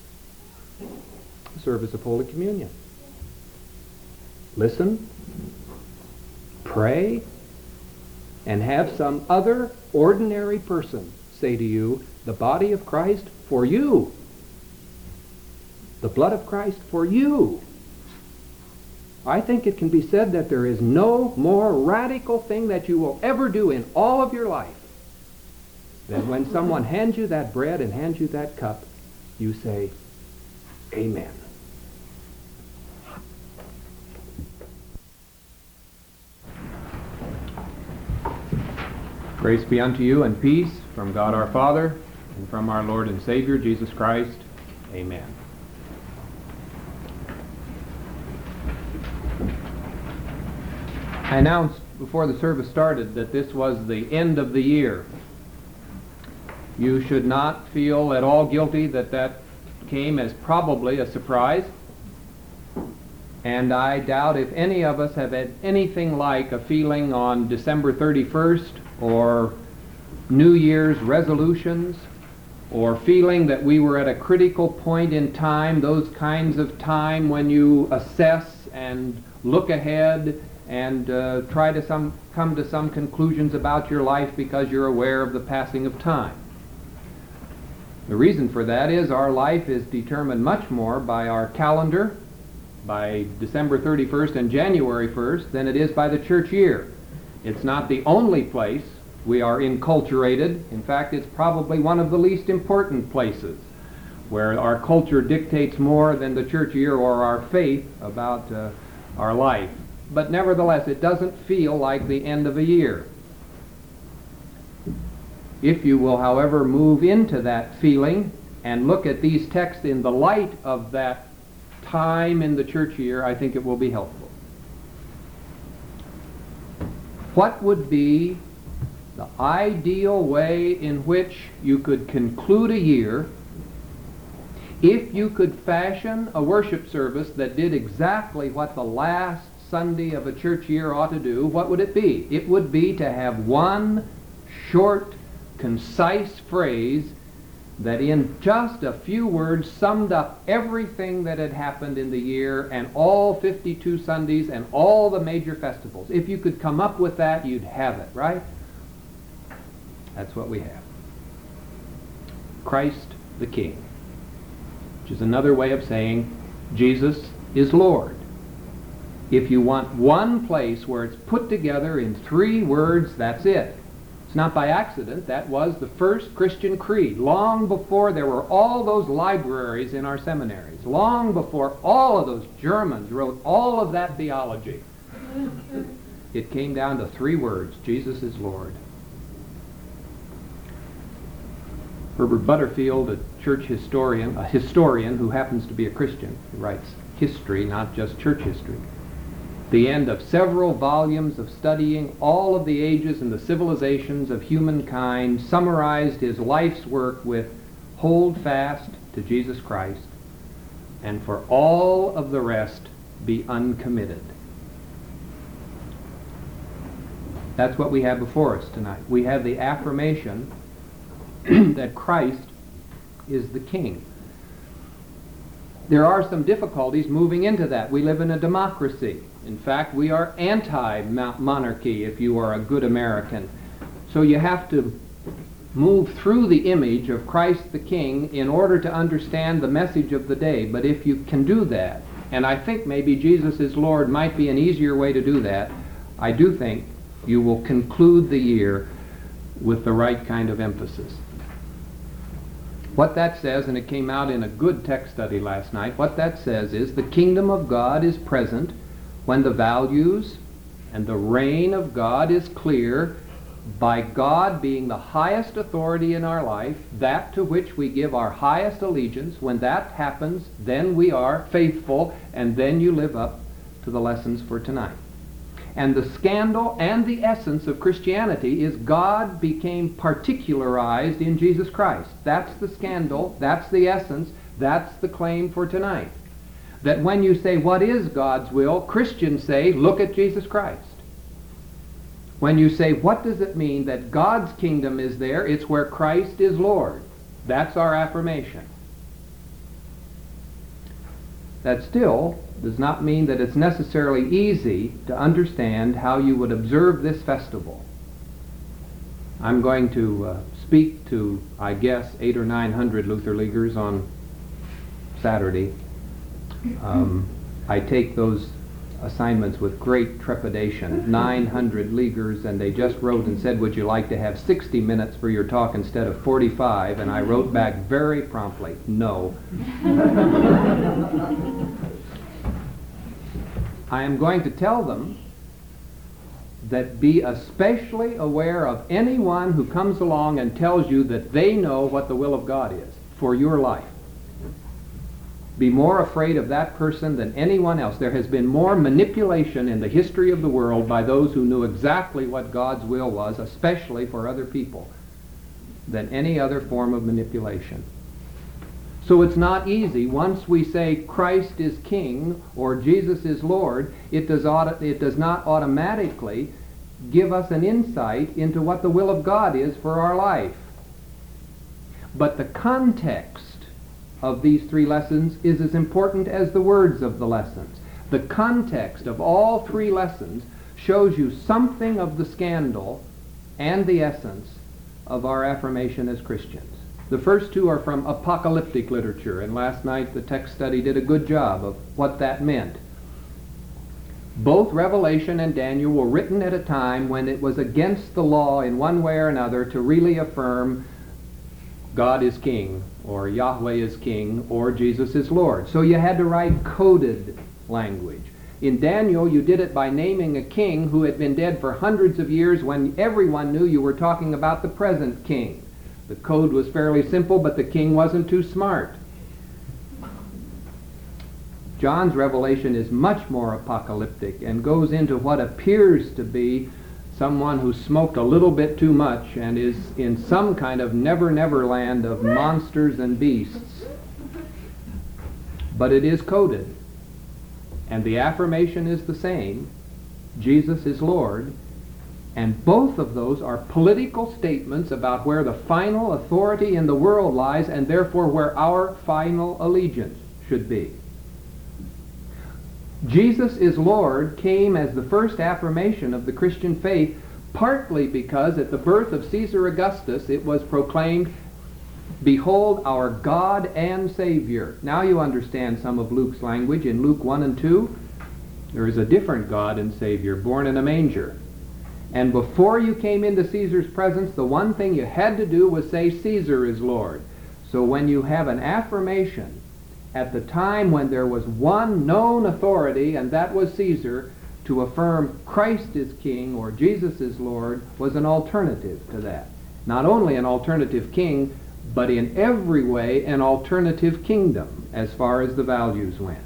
Service of Holy Communion. Listen, pray, and have some other ordinary person say to you, the body of Christ for you. The blood of Christ for you. I think it can be said that there is no more radical thing that you will ever do in all of your life than when someone hands you that bread and hands you that cup, you say, Amen. Grace be unto you and peace from God our Father and from our Lord and Savior Jesus Christ. Amen. I announced before the service started that this was the end of the year. You should not feel at all guilty that that came as probably a surprise. And I doubt if any of us have had anything like a feeling on December 31st or New Year's resolutions, or feeling that we were at a critical point in time, those kinds of time when you assess and look ahead and try to come to some conclusions about your life because you're aware of the passing of time. The reason for that is our life is determined much more by our calendar, by December 31st and January 1st, than it is by the church year. It's not the only place we are enculturated. In fact, it's probably one of the least important places where our culture dictates more than the church year or our faith about our life. But nevertheless, it doesn't feel like the end of a year. If you will, however, move into that feeling and look at these texts in the light of that time in the church year, I think it will be helpful. What would be the ideal way in which you could conclude a year if you could fashion a worship service that did exactly what the last Sunday of a church year ought to do? What would it be? It would be to have one short, concise phrase that in just a few words summed up everything that had happened in the year and all 52 Sundays and all the major festivals. If you could come up with that, you'd have it, right? That's what we have. Christ the King, which is another way of saying Jesus is Lord. If you want one place where it's put together in 3 words, that's it. It's not by accident. That was the first Christian creed, long before there were all those libraries in our seminaries, long before all of those Germans wrote all of that theology. It came down to 3 words: Jesus is Lord. Herbert Butterfield, a church historian, who happens to be a Christian, who writes history, not just church history, the end of several volumes of studying all of the ages and the civilizations of humankind, summarized his life's work with hold fast to Jesus Christ, and for all of the rest be uncommitted. That's what we have before us tonight. We have the affirmation that Christ is the King. There are some difficulties moving into that. We live in a democracy. In fact, we are anti-monarchy if you are a good American. So you have to move through the image of Christ the King in order to understand the message of the day. But if you can do that, and I think maybe Jesus is Lord might be an easier way to do that, I do think you will conclude the year with the right kind of emphasis. What that says, and it came out in a good text study last night, what that says is the kingdom of God is present when the values and the reign of God is clear, by God being the highest authority in our life, that to which we give our highest allegiance. When that happens, then we are faithful, and then you live up to the lessons for tonight. And the scandal and the essence of Christianity is God became particularized in Jesus Christ. That's the scandal, that's the essence, that's the claim for tonight. That when you say, what is God's will? Christians say, look at Jesus Christ. When you say, what does it mean that God's kingdom is there? It's where Christ is Lord. That's our affirmation. That still does not mean that it's necessarily easy to understand how you would observe this festival. I'm going to speak to, I guess, 800 or 900 Luther Leaguers on Saturday. I take those assignments with great trepidation. 900 Leaguers, and they just wrote and said, would you like to have 60 minutes for your talk instead of 45? And I wrote back very promptly, no. I am going to tell them that be especially aware of anyone who comes along and tells you that they know what the will of God is for your life. Be more afraid of that person than anyone else. There has been more manipulation in the history of the world by those who knew exactly what God's will was, especially for other people, than any other form of manipulation. So it's not easy. Once we say Christ is King or Jesus is Lord, it does not automatically give us an insight into what the will of God is for our life. But the context of these three lessons is as important as the words of the lessons. The context of all three lessons shows you something of the scandal and the essence of our affirmation as Christians. The first two are from apocalyptic literature, and last night the text study did a good job of what that meant. Both Revelation and Daniel were written at a time when it was against the law in one way or another to really affirm God is King, or Yahweh is King, or Jesus is Lord. So you had to write coded language. In Daniel, you did it by naming a king who had been dead for hundreds of years when everyone knew you were talking about the present king. The code was fairly simple, but the king wasn't too smart. John's revelation is much more apocalyptic and goes into what appears to be someone who smoked a little bit too much and is in some kind of never land of monsters and beasts. But it is coded. And the affirmation is the same. Jesus is Lord. And both of those are political statements about where the final authority in the world lies, and therefore where our final allegiance should be. Jesus is Lord came as the first affirmation of the Christian faith, partly because at the birth of Caesar Augustus it was proclaimed, behold our God and Savior. Now you understand some of Luke's language. In Luke 1 and 2, there is a different God and Savior born in a manger. And before you came into Caesar's presence, the one thing you had to do was say, Caesar is Lord. So when you have an affirmation at the time when there was one known authority, and that was Caesar, to affirm Christ is King or Jesus is Lord was an alternative to that. Not only an alternative king, but in every way an alternative kingdom as far as the values went.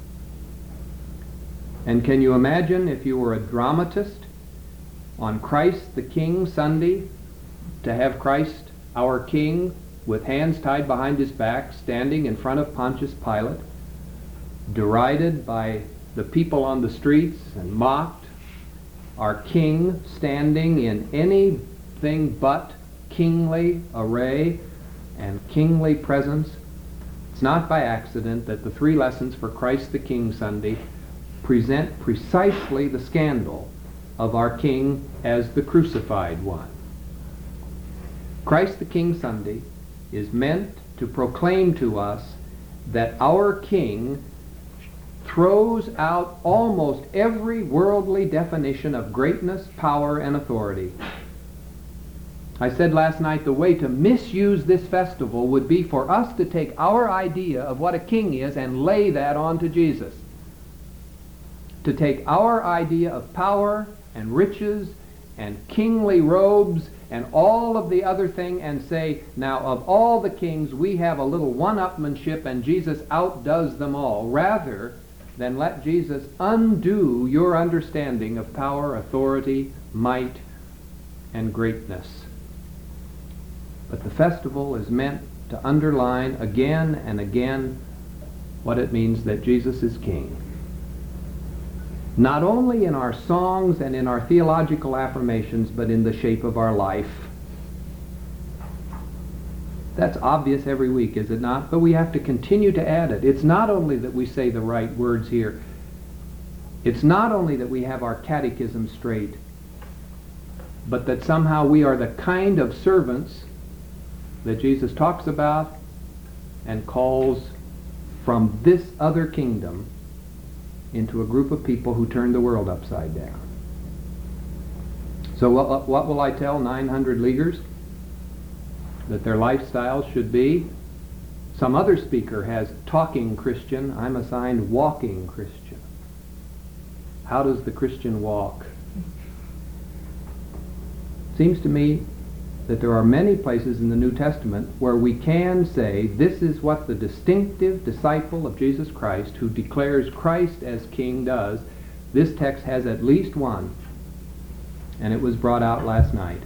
And can you imagine if you were a dramatist on Christ the King Sunday, to have Christ our King with hands tied behind his back, standing in front of Pontius Pilate, derided by the people on the streets and mocked, our King standing in anything but kingly array and kingly presence. It's not by accident that the three lessons for Christ the King Sunday present precisely the scandal of our King as the crucified one. Christ the King Sunday is meant to proclaim to us that our King throws out almost every worldly definition of greatness, power, and authority. I said last night the way to misuse this festival would be for us to take our idea of what a king is and lay that onto Jesus. To take our idea of power and riches and kingly robes and all of the other thing and say, now of all the kings we have a little one-upmanship and Jesus outdoes them all, rather than let Jesus undo your understanding of power, authority, might, and greatness. But the festival is meant to underline again and again what it means that Jesus is King. Not only in our songs and in our theological affirmations, but in the shape of our life. That's obvious every week, is it not? But we have to continue to add it. It's not only that we say the right words here. It's not only that we have our catechism straight, but that somehow we are the kind of servants that Jesus talks about and calls from this other kingdom into a group of people who turned the world upside down. So what will I tell 900 leaguers? That their lifestyle should be? Some other speaker has talking Christian. I'm assigned walking Christian. How does the Christian walk? Seems to me that there are many places in the New Testament where we can say this is what the distinctive disciple of Jesus Christ who declares Christ as King does. This text has at least one, and it was brought out last night.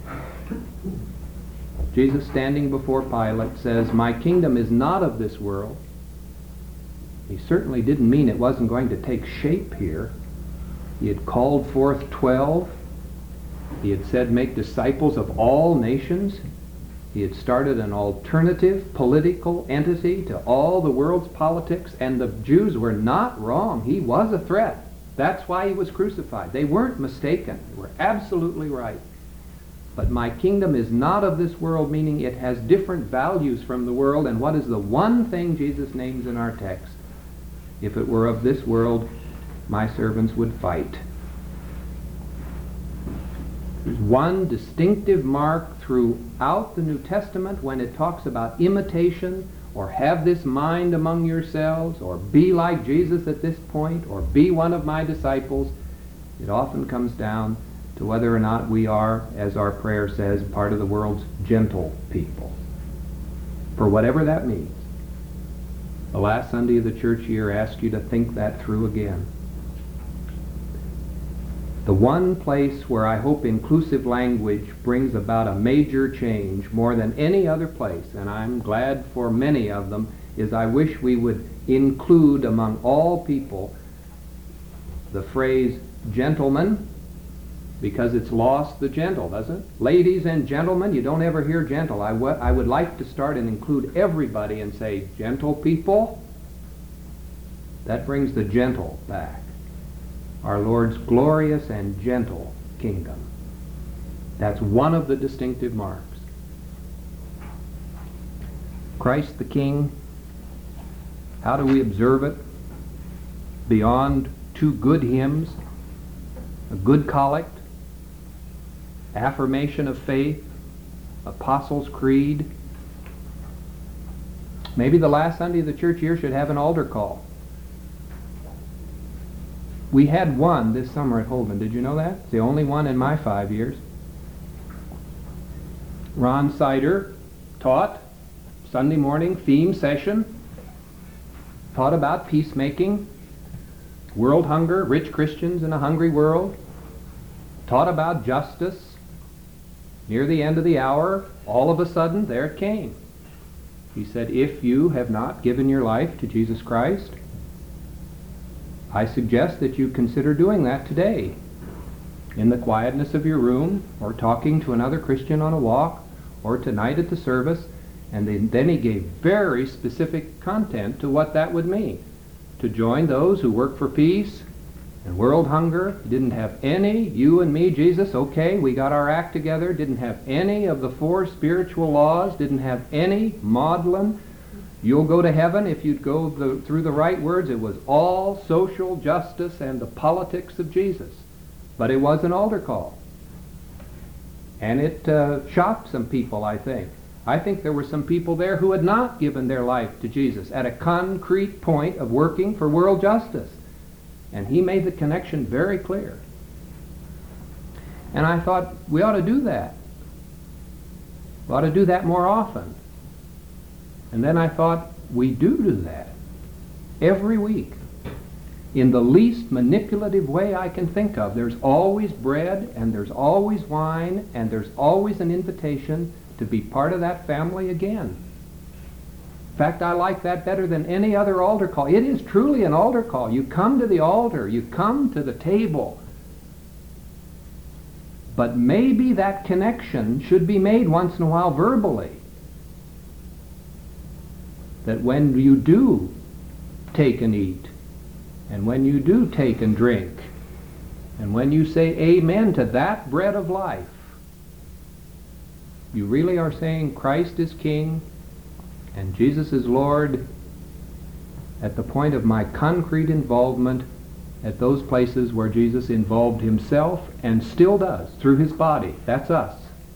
Jesus, standing before Pilate, says, "My kingdom is not of this world." He certainly didn't mean it wasn't going to take shape here. He had called forth 12. He had said, "Make disciples of all nations." He had started an alternative political entity to all the world's politics, and the Jews were not wrong. He was a threat. That's why he was crucified. They weren't mistaken. They were absolutely right. But my kingdom is not of this world, meaning it has different values from the world. And what is the one thing Jesus names in our text? If it were of this world, my servants would fight. There's one distinctive mark throughout the New Testament when it talks about imitation, or have this mind among yourselves, or be like Jesus at this point, or be one of my disciples. It often comes down to whether or not we are, as our prayer says, part of the world's gentle people. For whatever that means. The last Sunday of the church year asks you to think that through again. The one place where I hope inclusive language brings about a major change more than any other place, and I'm glad for many of them, is I wish we would include among all people the phrase gentlemen, because it's lost the gentle, doesn't it? Ladies and gentlemen, you don't ever hear gentle. I would like to start and include everybody and say, gentle people. That brings the gentle back. Our Lord's glorious and gentle kingdom. That's one of the distinctive marks. Christ the King, how do we observe it? Beyond 2 good hymns, a good collect, affirmation of faith, Apostles' Creed. Maybe the last Sunday of the church year should have an altar call. We had one this summer at Holden. Did you know that? It's the only one in my 5 years. Ron Sider taught Sunday morning theme session, taught about peacemaking, world hunger, rich Christians in a hungry world, taught about justice. Near the end of the hour, all of a sudden, there it came. He said, if you have not given your life to Jesus Christ, I suggest that you consider doing that today, in the quietness of your room, or talking to another Christian on a walk, or tonight at the service. And then he gave very specific content to what that would mean. To join those who work for peace and world hunger. Didn't have any, you and me, Jesus, okay, we got our act together. Didn't have any of the 4 spiritual laws. Didn't have any maudlin. You'll go to heaven if you'd go through the right words. It was all social justice and the politics of Jesus. But it was an altar call. And it shocked some people, I think. I think there were some people there who had not given their life to Jesus at a concrete point of working for world justice. And he made the connection very clear. And I thought, we ought to do that. We ought to do that more often. And then I thought, we do that every week. In the least manipulative way I can think of. There's always bread, and there's always wine, and there's always an invitation to be part of that family again. In fact, I like that better than any other altar call. It is truly an altar call. You come to the altar, you come to the table. But maybe that connection should be made once in a while verbally. That when you do take and eat, and when you do take and drink, and when you say amen to that bread of life, you really are saying Christ is King and Jesus is Lord at the point of my concrete involvement at those places where Jesus involved himself and still does through his body. That's us.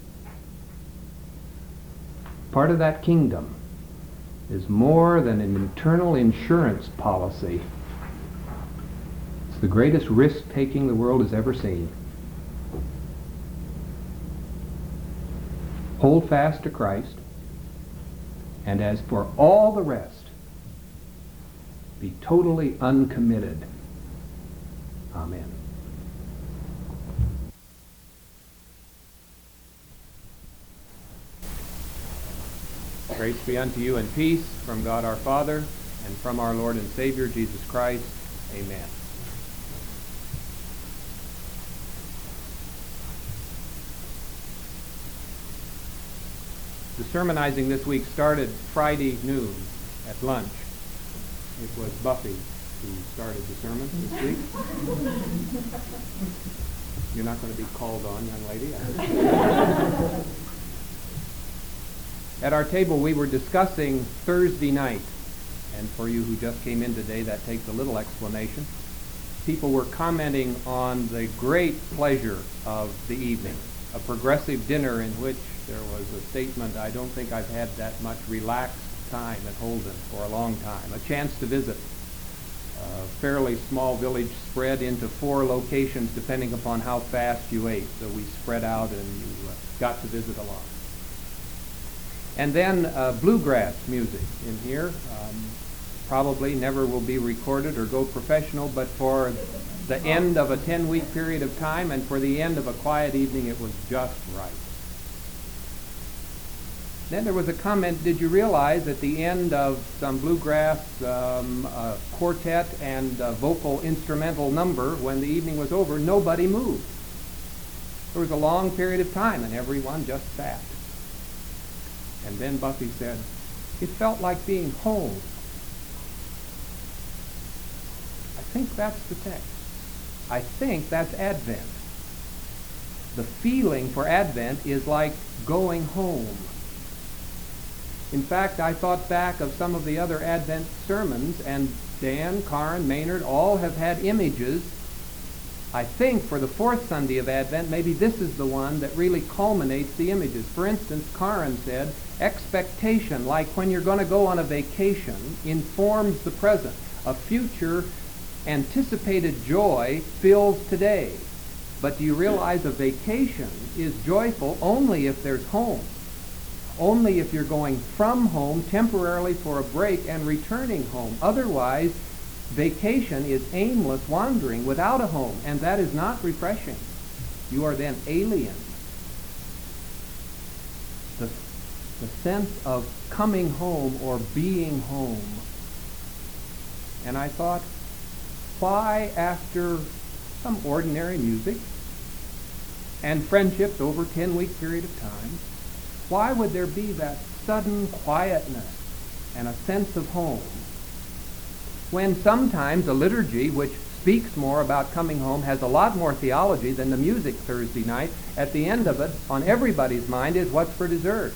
Part of that kingdom is more than an internal insurance policy. It's the greatest risk-taking the world has ever seen. Hold fast to Christ, and as for all the rest, be totally uncommitted. Amen. Grace be unto you and peace from God our Father and from our Lord and Savior Jesus Christ. Amen. The sermonizing this week started Friday noon at lunch. It was Buffy who started the sermon this week. You're not going to be called on, young lady. At our table, we were discussing Thursday night. And for you who just came in today, that takes a little explanation. People were commenting on the great pleasure of the evening, a progressive dinner in which there was a statement, I don't think I've had that much relaxed time at Holden for a long time. A chance to visit a fairly small village spread into 4 locations depending upon how fast you ate. So we spread out and you got to visit a lot. And then bluegrass music in here. Probably never will be recorded or go professional, but for the end of a 10-week period of time and for the end of a quiet evening, it was just right. Then there was a comment, did you realize at the end of some bluegrass quartet and vocal instrumental number, when the evening was over, nobody moved. There was a long period of time and everyone just sat. And then Buffy said, it felt like being home. I think that's the text. I think that's Advent. The feeling for Advent is like going home. In fact, I thought back of some of the other Advent sermons, and Dan, Karen, Maynard, all have had images. I think for the 4th Sunday of Advent, maybe this is the one that really culminates the images. For instance, Karen said, expectation, like when you're going to go on a vacation, informs the present. A future anticipated joy fills today. But do you realize a vacation is joyful only if there's home? Only if you're going from home temporarily for a break and returning home. Otherwise, vacation is aimless wandering without a home, and that is not refreshing. You are then alien. The sense of coming home or being home. And I thought, why after some ordinary music and friendships over a 10-week period of time, why would there be that sudden quietness and a sense of home when sometimes a liturgy which speaks more about coming home has a lot more theology than the music Thursday night? At the end of it, on everybody's mind is what's for dessert.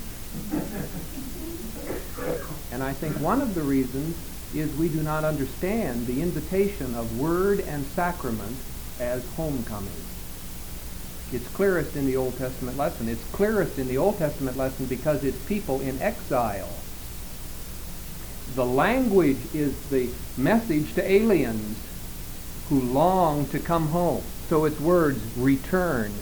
And I think one of the reasons is we do not understand the invitation of word and sacrament as homecoming. It's clearest in the Old Testament lesson. It's clearest in the Old Testament lesson because it's people in exile. The language is the message to aliens who long to come home. So it's words, return,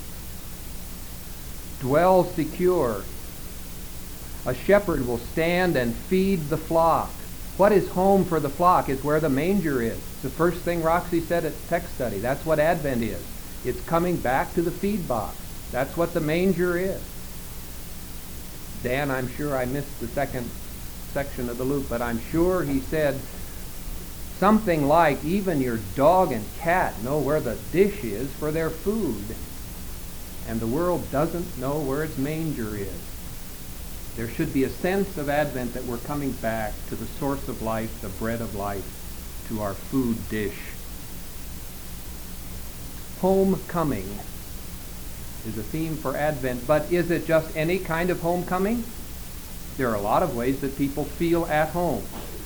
dwell secure. A shepherd will stand and feed the flock. What is home for the flock is where the manger is. It's the first thing Roxy said at text study. That's what Advent is. It's coming back to the feed box. That's what the manger is. Dan, I'm sure I missed the second section of the Luke, but I'm sure he said something like, even your dog and cat know where the dish is for their food. And the world doesn't know where its manger is. There should be a sense of Advent that we're coming back to the source of life, the bread of life, to our food dish. Homecoming. is a theme for Advent, but is it just any kind of homecoming? There are a lot of ways that people feel at home.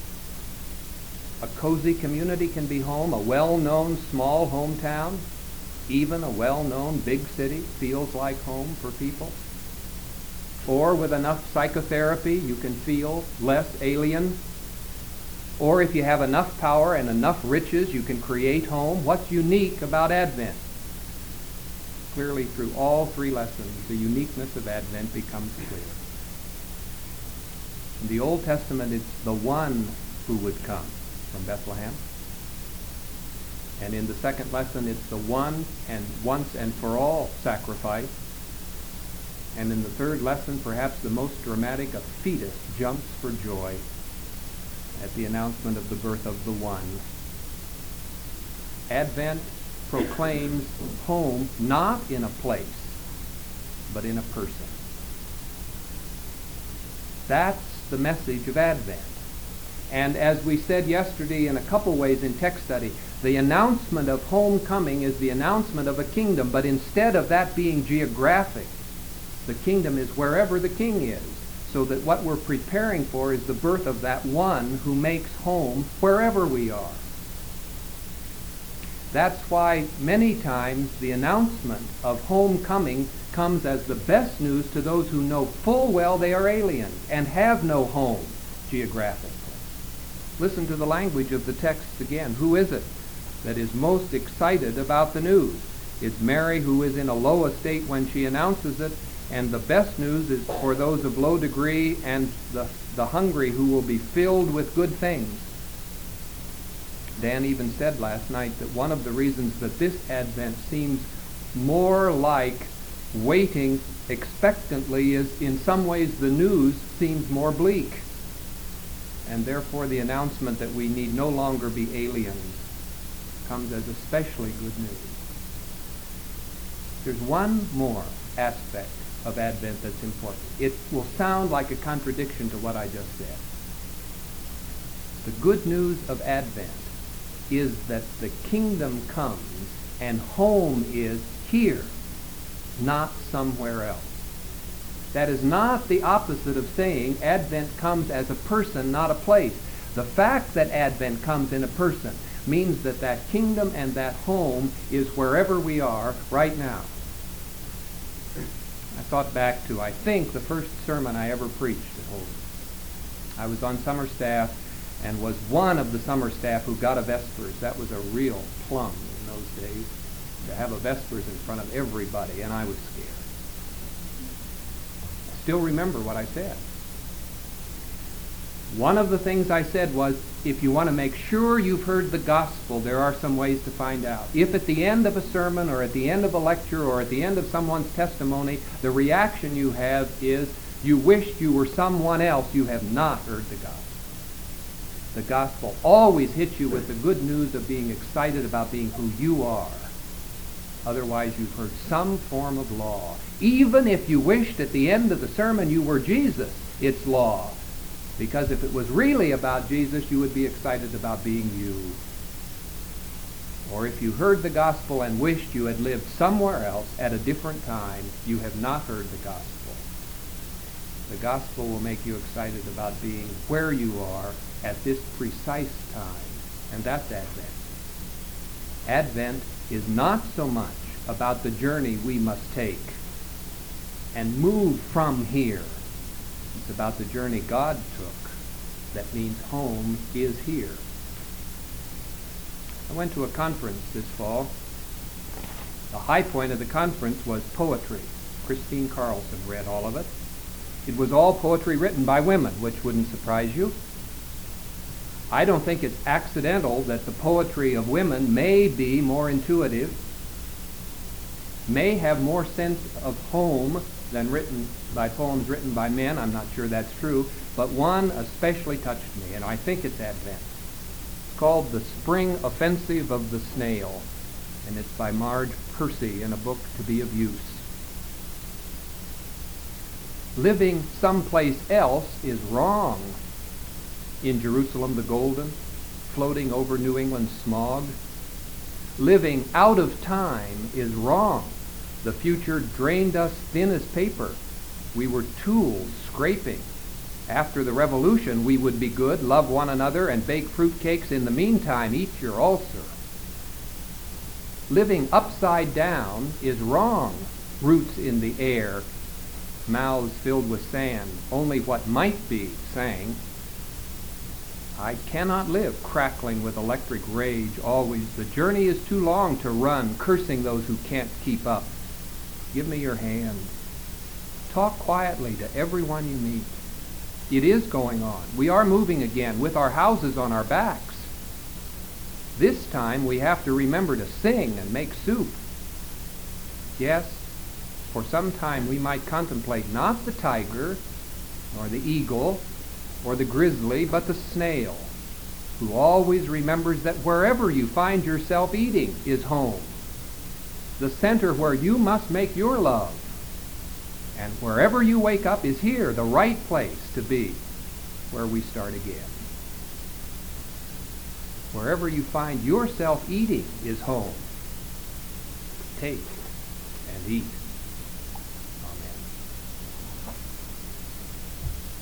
A cozy community can be home. A well-known small hometown, even a well-known big city, feels like home for people. Or with enough psychotherapy, you can feel less alien. Or if you have enough power and enough riches, you can create home. What's unique about Advent? Clearly, through all three lessons, the uniqueness of Advent becomes clear. In the Old Testament, it's the one who would come from Bethlehem. And in the second lesson, it's the one and once and for all sacrifice. And in the third lesson, perhaps the most dramatic, a fetus jumps for joy at the announcement of the birth of the one. Advent proclaims home not in a place, but in a person. That's the message of Advent. And as we said yesterday in a couple ways in text study, the announcement of homecoming is the announcement of a kingdom, but instead of that being geographic, the kingdom is wherever the king is, so that what we're preparing for is the birth of that one who makes home wherever we are. That's why many times the announcement of homecoming comes as the best news to those who know full well they are aliens and have no home geographically. Listen to the language of the text again. Who is it that is most excited about the news? It's Mary, who is in a low estate when she announces it, and the best news is for those of low degree and the hungry who will be filled with good things. Dan even said last night that one of the reasons that this Advent seems more like waiting expectantly is in some ways the news seems more bleak. And therefore the announcement that we need no longer be aliens comes as especially good news. There's one more aspect of Advent that's important. It will sound like a contradiction to what I just said. The good news of Advent is that the kingdom comes and home is here, not somewhere else. That is not the opposite of saying Advent comes as a person, not a place. The fact that Advent comes in a person means that that kingdom and that home is wherever we are right now. I thought back to, I think, the first sermon I ever preached at Holden. I was on summer staff and was one of the summer staff who got a Vespers. That was a real plum in those days, to have a Vespers in front of everybody, and I was scared. I still remember what I said. One of the things I said was, if you want to make sure you've heard the gospel, there are some ways to find out. If at the end of a sermon or at the end of a lecture or at the end of someone's testimony, the reaction you have is, you wish you were someone else, you have not heard the gospel. The gospel always hits you with the good news of being excited about being who you are. Otherwise, you've heard some form of law. Even if you wished at the end of the sermon you were Jesus, it's law. Because if it was really about Jesus, you would be excited about being you. Or if you heard the gospel and wished you had lived somewhere else at a different time, you have not heard the gospel. The gospel will make you excited about being where you are at this precise time. And that's Advent. Advent is not so much about the journey we must take and move from here. It's about the journey God took. That means home is here. I went to a conference this fall. The high point of the conference was poetry. Christine Carlson read all of it. It was all poetry written by women, which wouldn't surprise you. I don't think it's accidental that the poetry of women may be more intuitive, may have more sense of home than poems written by men. I'm not sure that's true, but one especially touched me, and I think it's Advent. It's called The Spring Offensive of the Snail, and it's by Marge Percy in a book to be of use. Living someplace else is wrong. In Jerusalem the Golden, floating over New England's smog. Living out of time is wrong. The future drained us thin as paper. We were tools scraping. After the revolution, we would be good, love one another, and bake fruitcakes. In the meantime, eat your ulcer. Living upside down is wrong. Roots in the air, mouths filled with sand. Only what might be sang. I cannot live crackling with electric rage always. The journey is too long to run, cursing those who can't keep up. Give me your hand. Talk quietly to everyone you meet. It is going on. We are moving again with our houses on our backs. This time we have to remember to sing and make soup. Yes, for some time we might contemplate not the tiger, nor the eagle, or the grizzly, but the snail, who always remembers that wherever you find yourself eating is home, the center where you must make your love. And wherever you wake up is here, the right place to be, where we start again. Wherever you find yourself eating is home. Take and eat.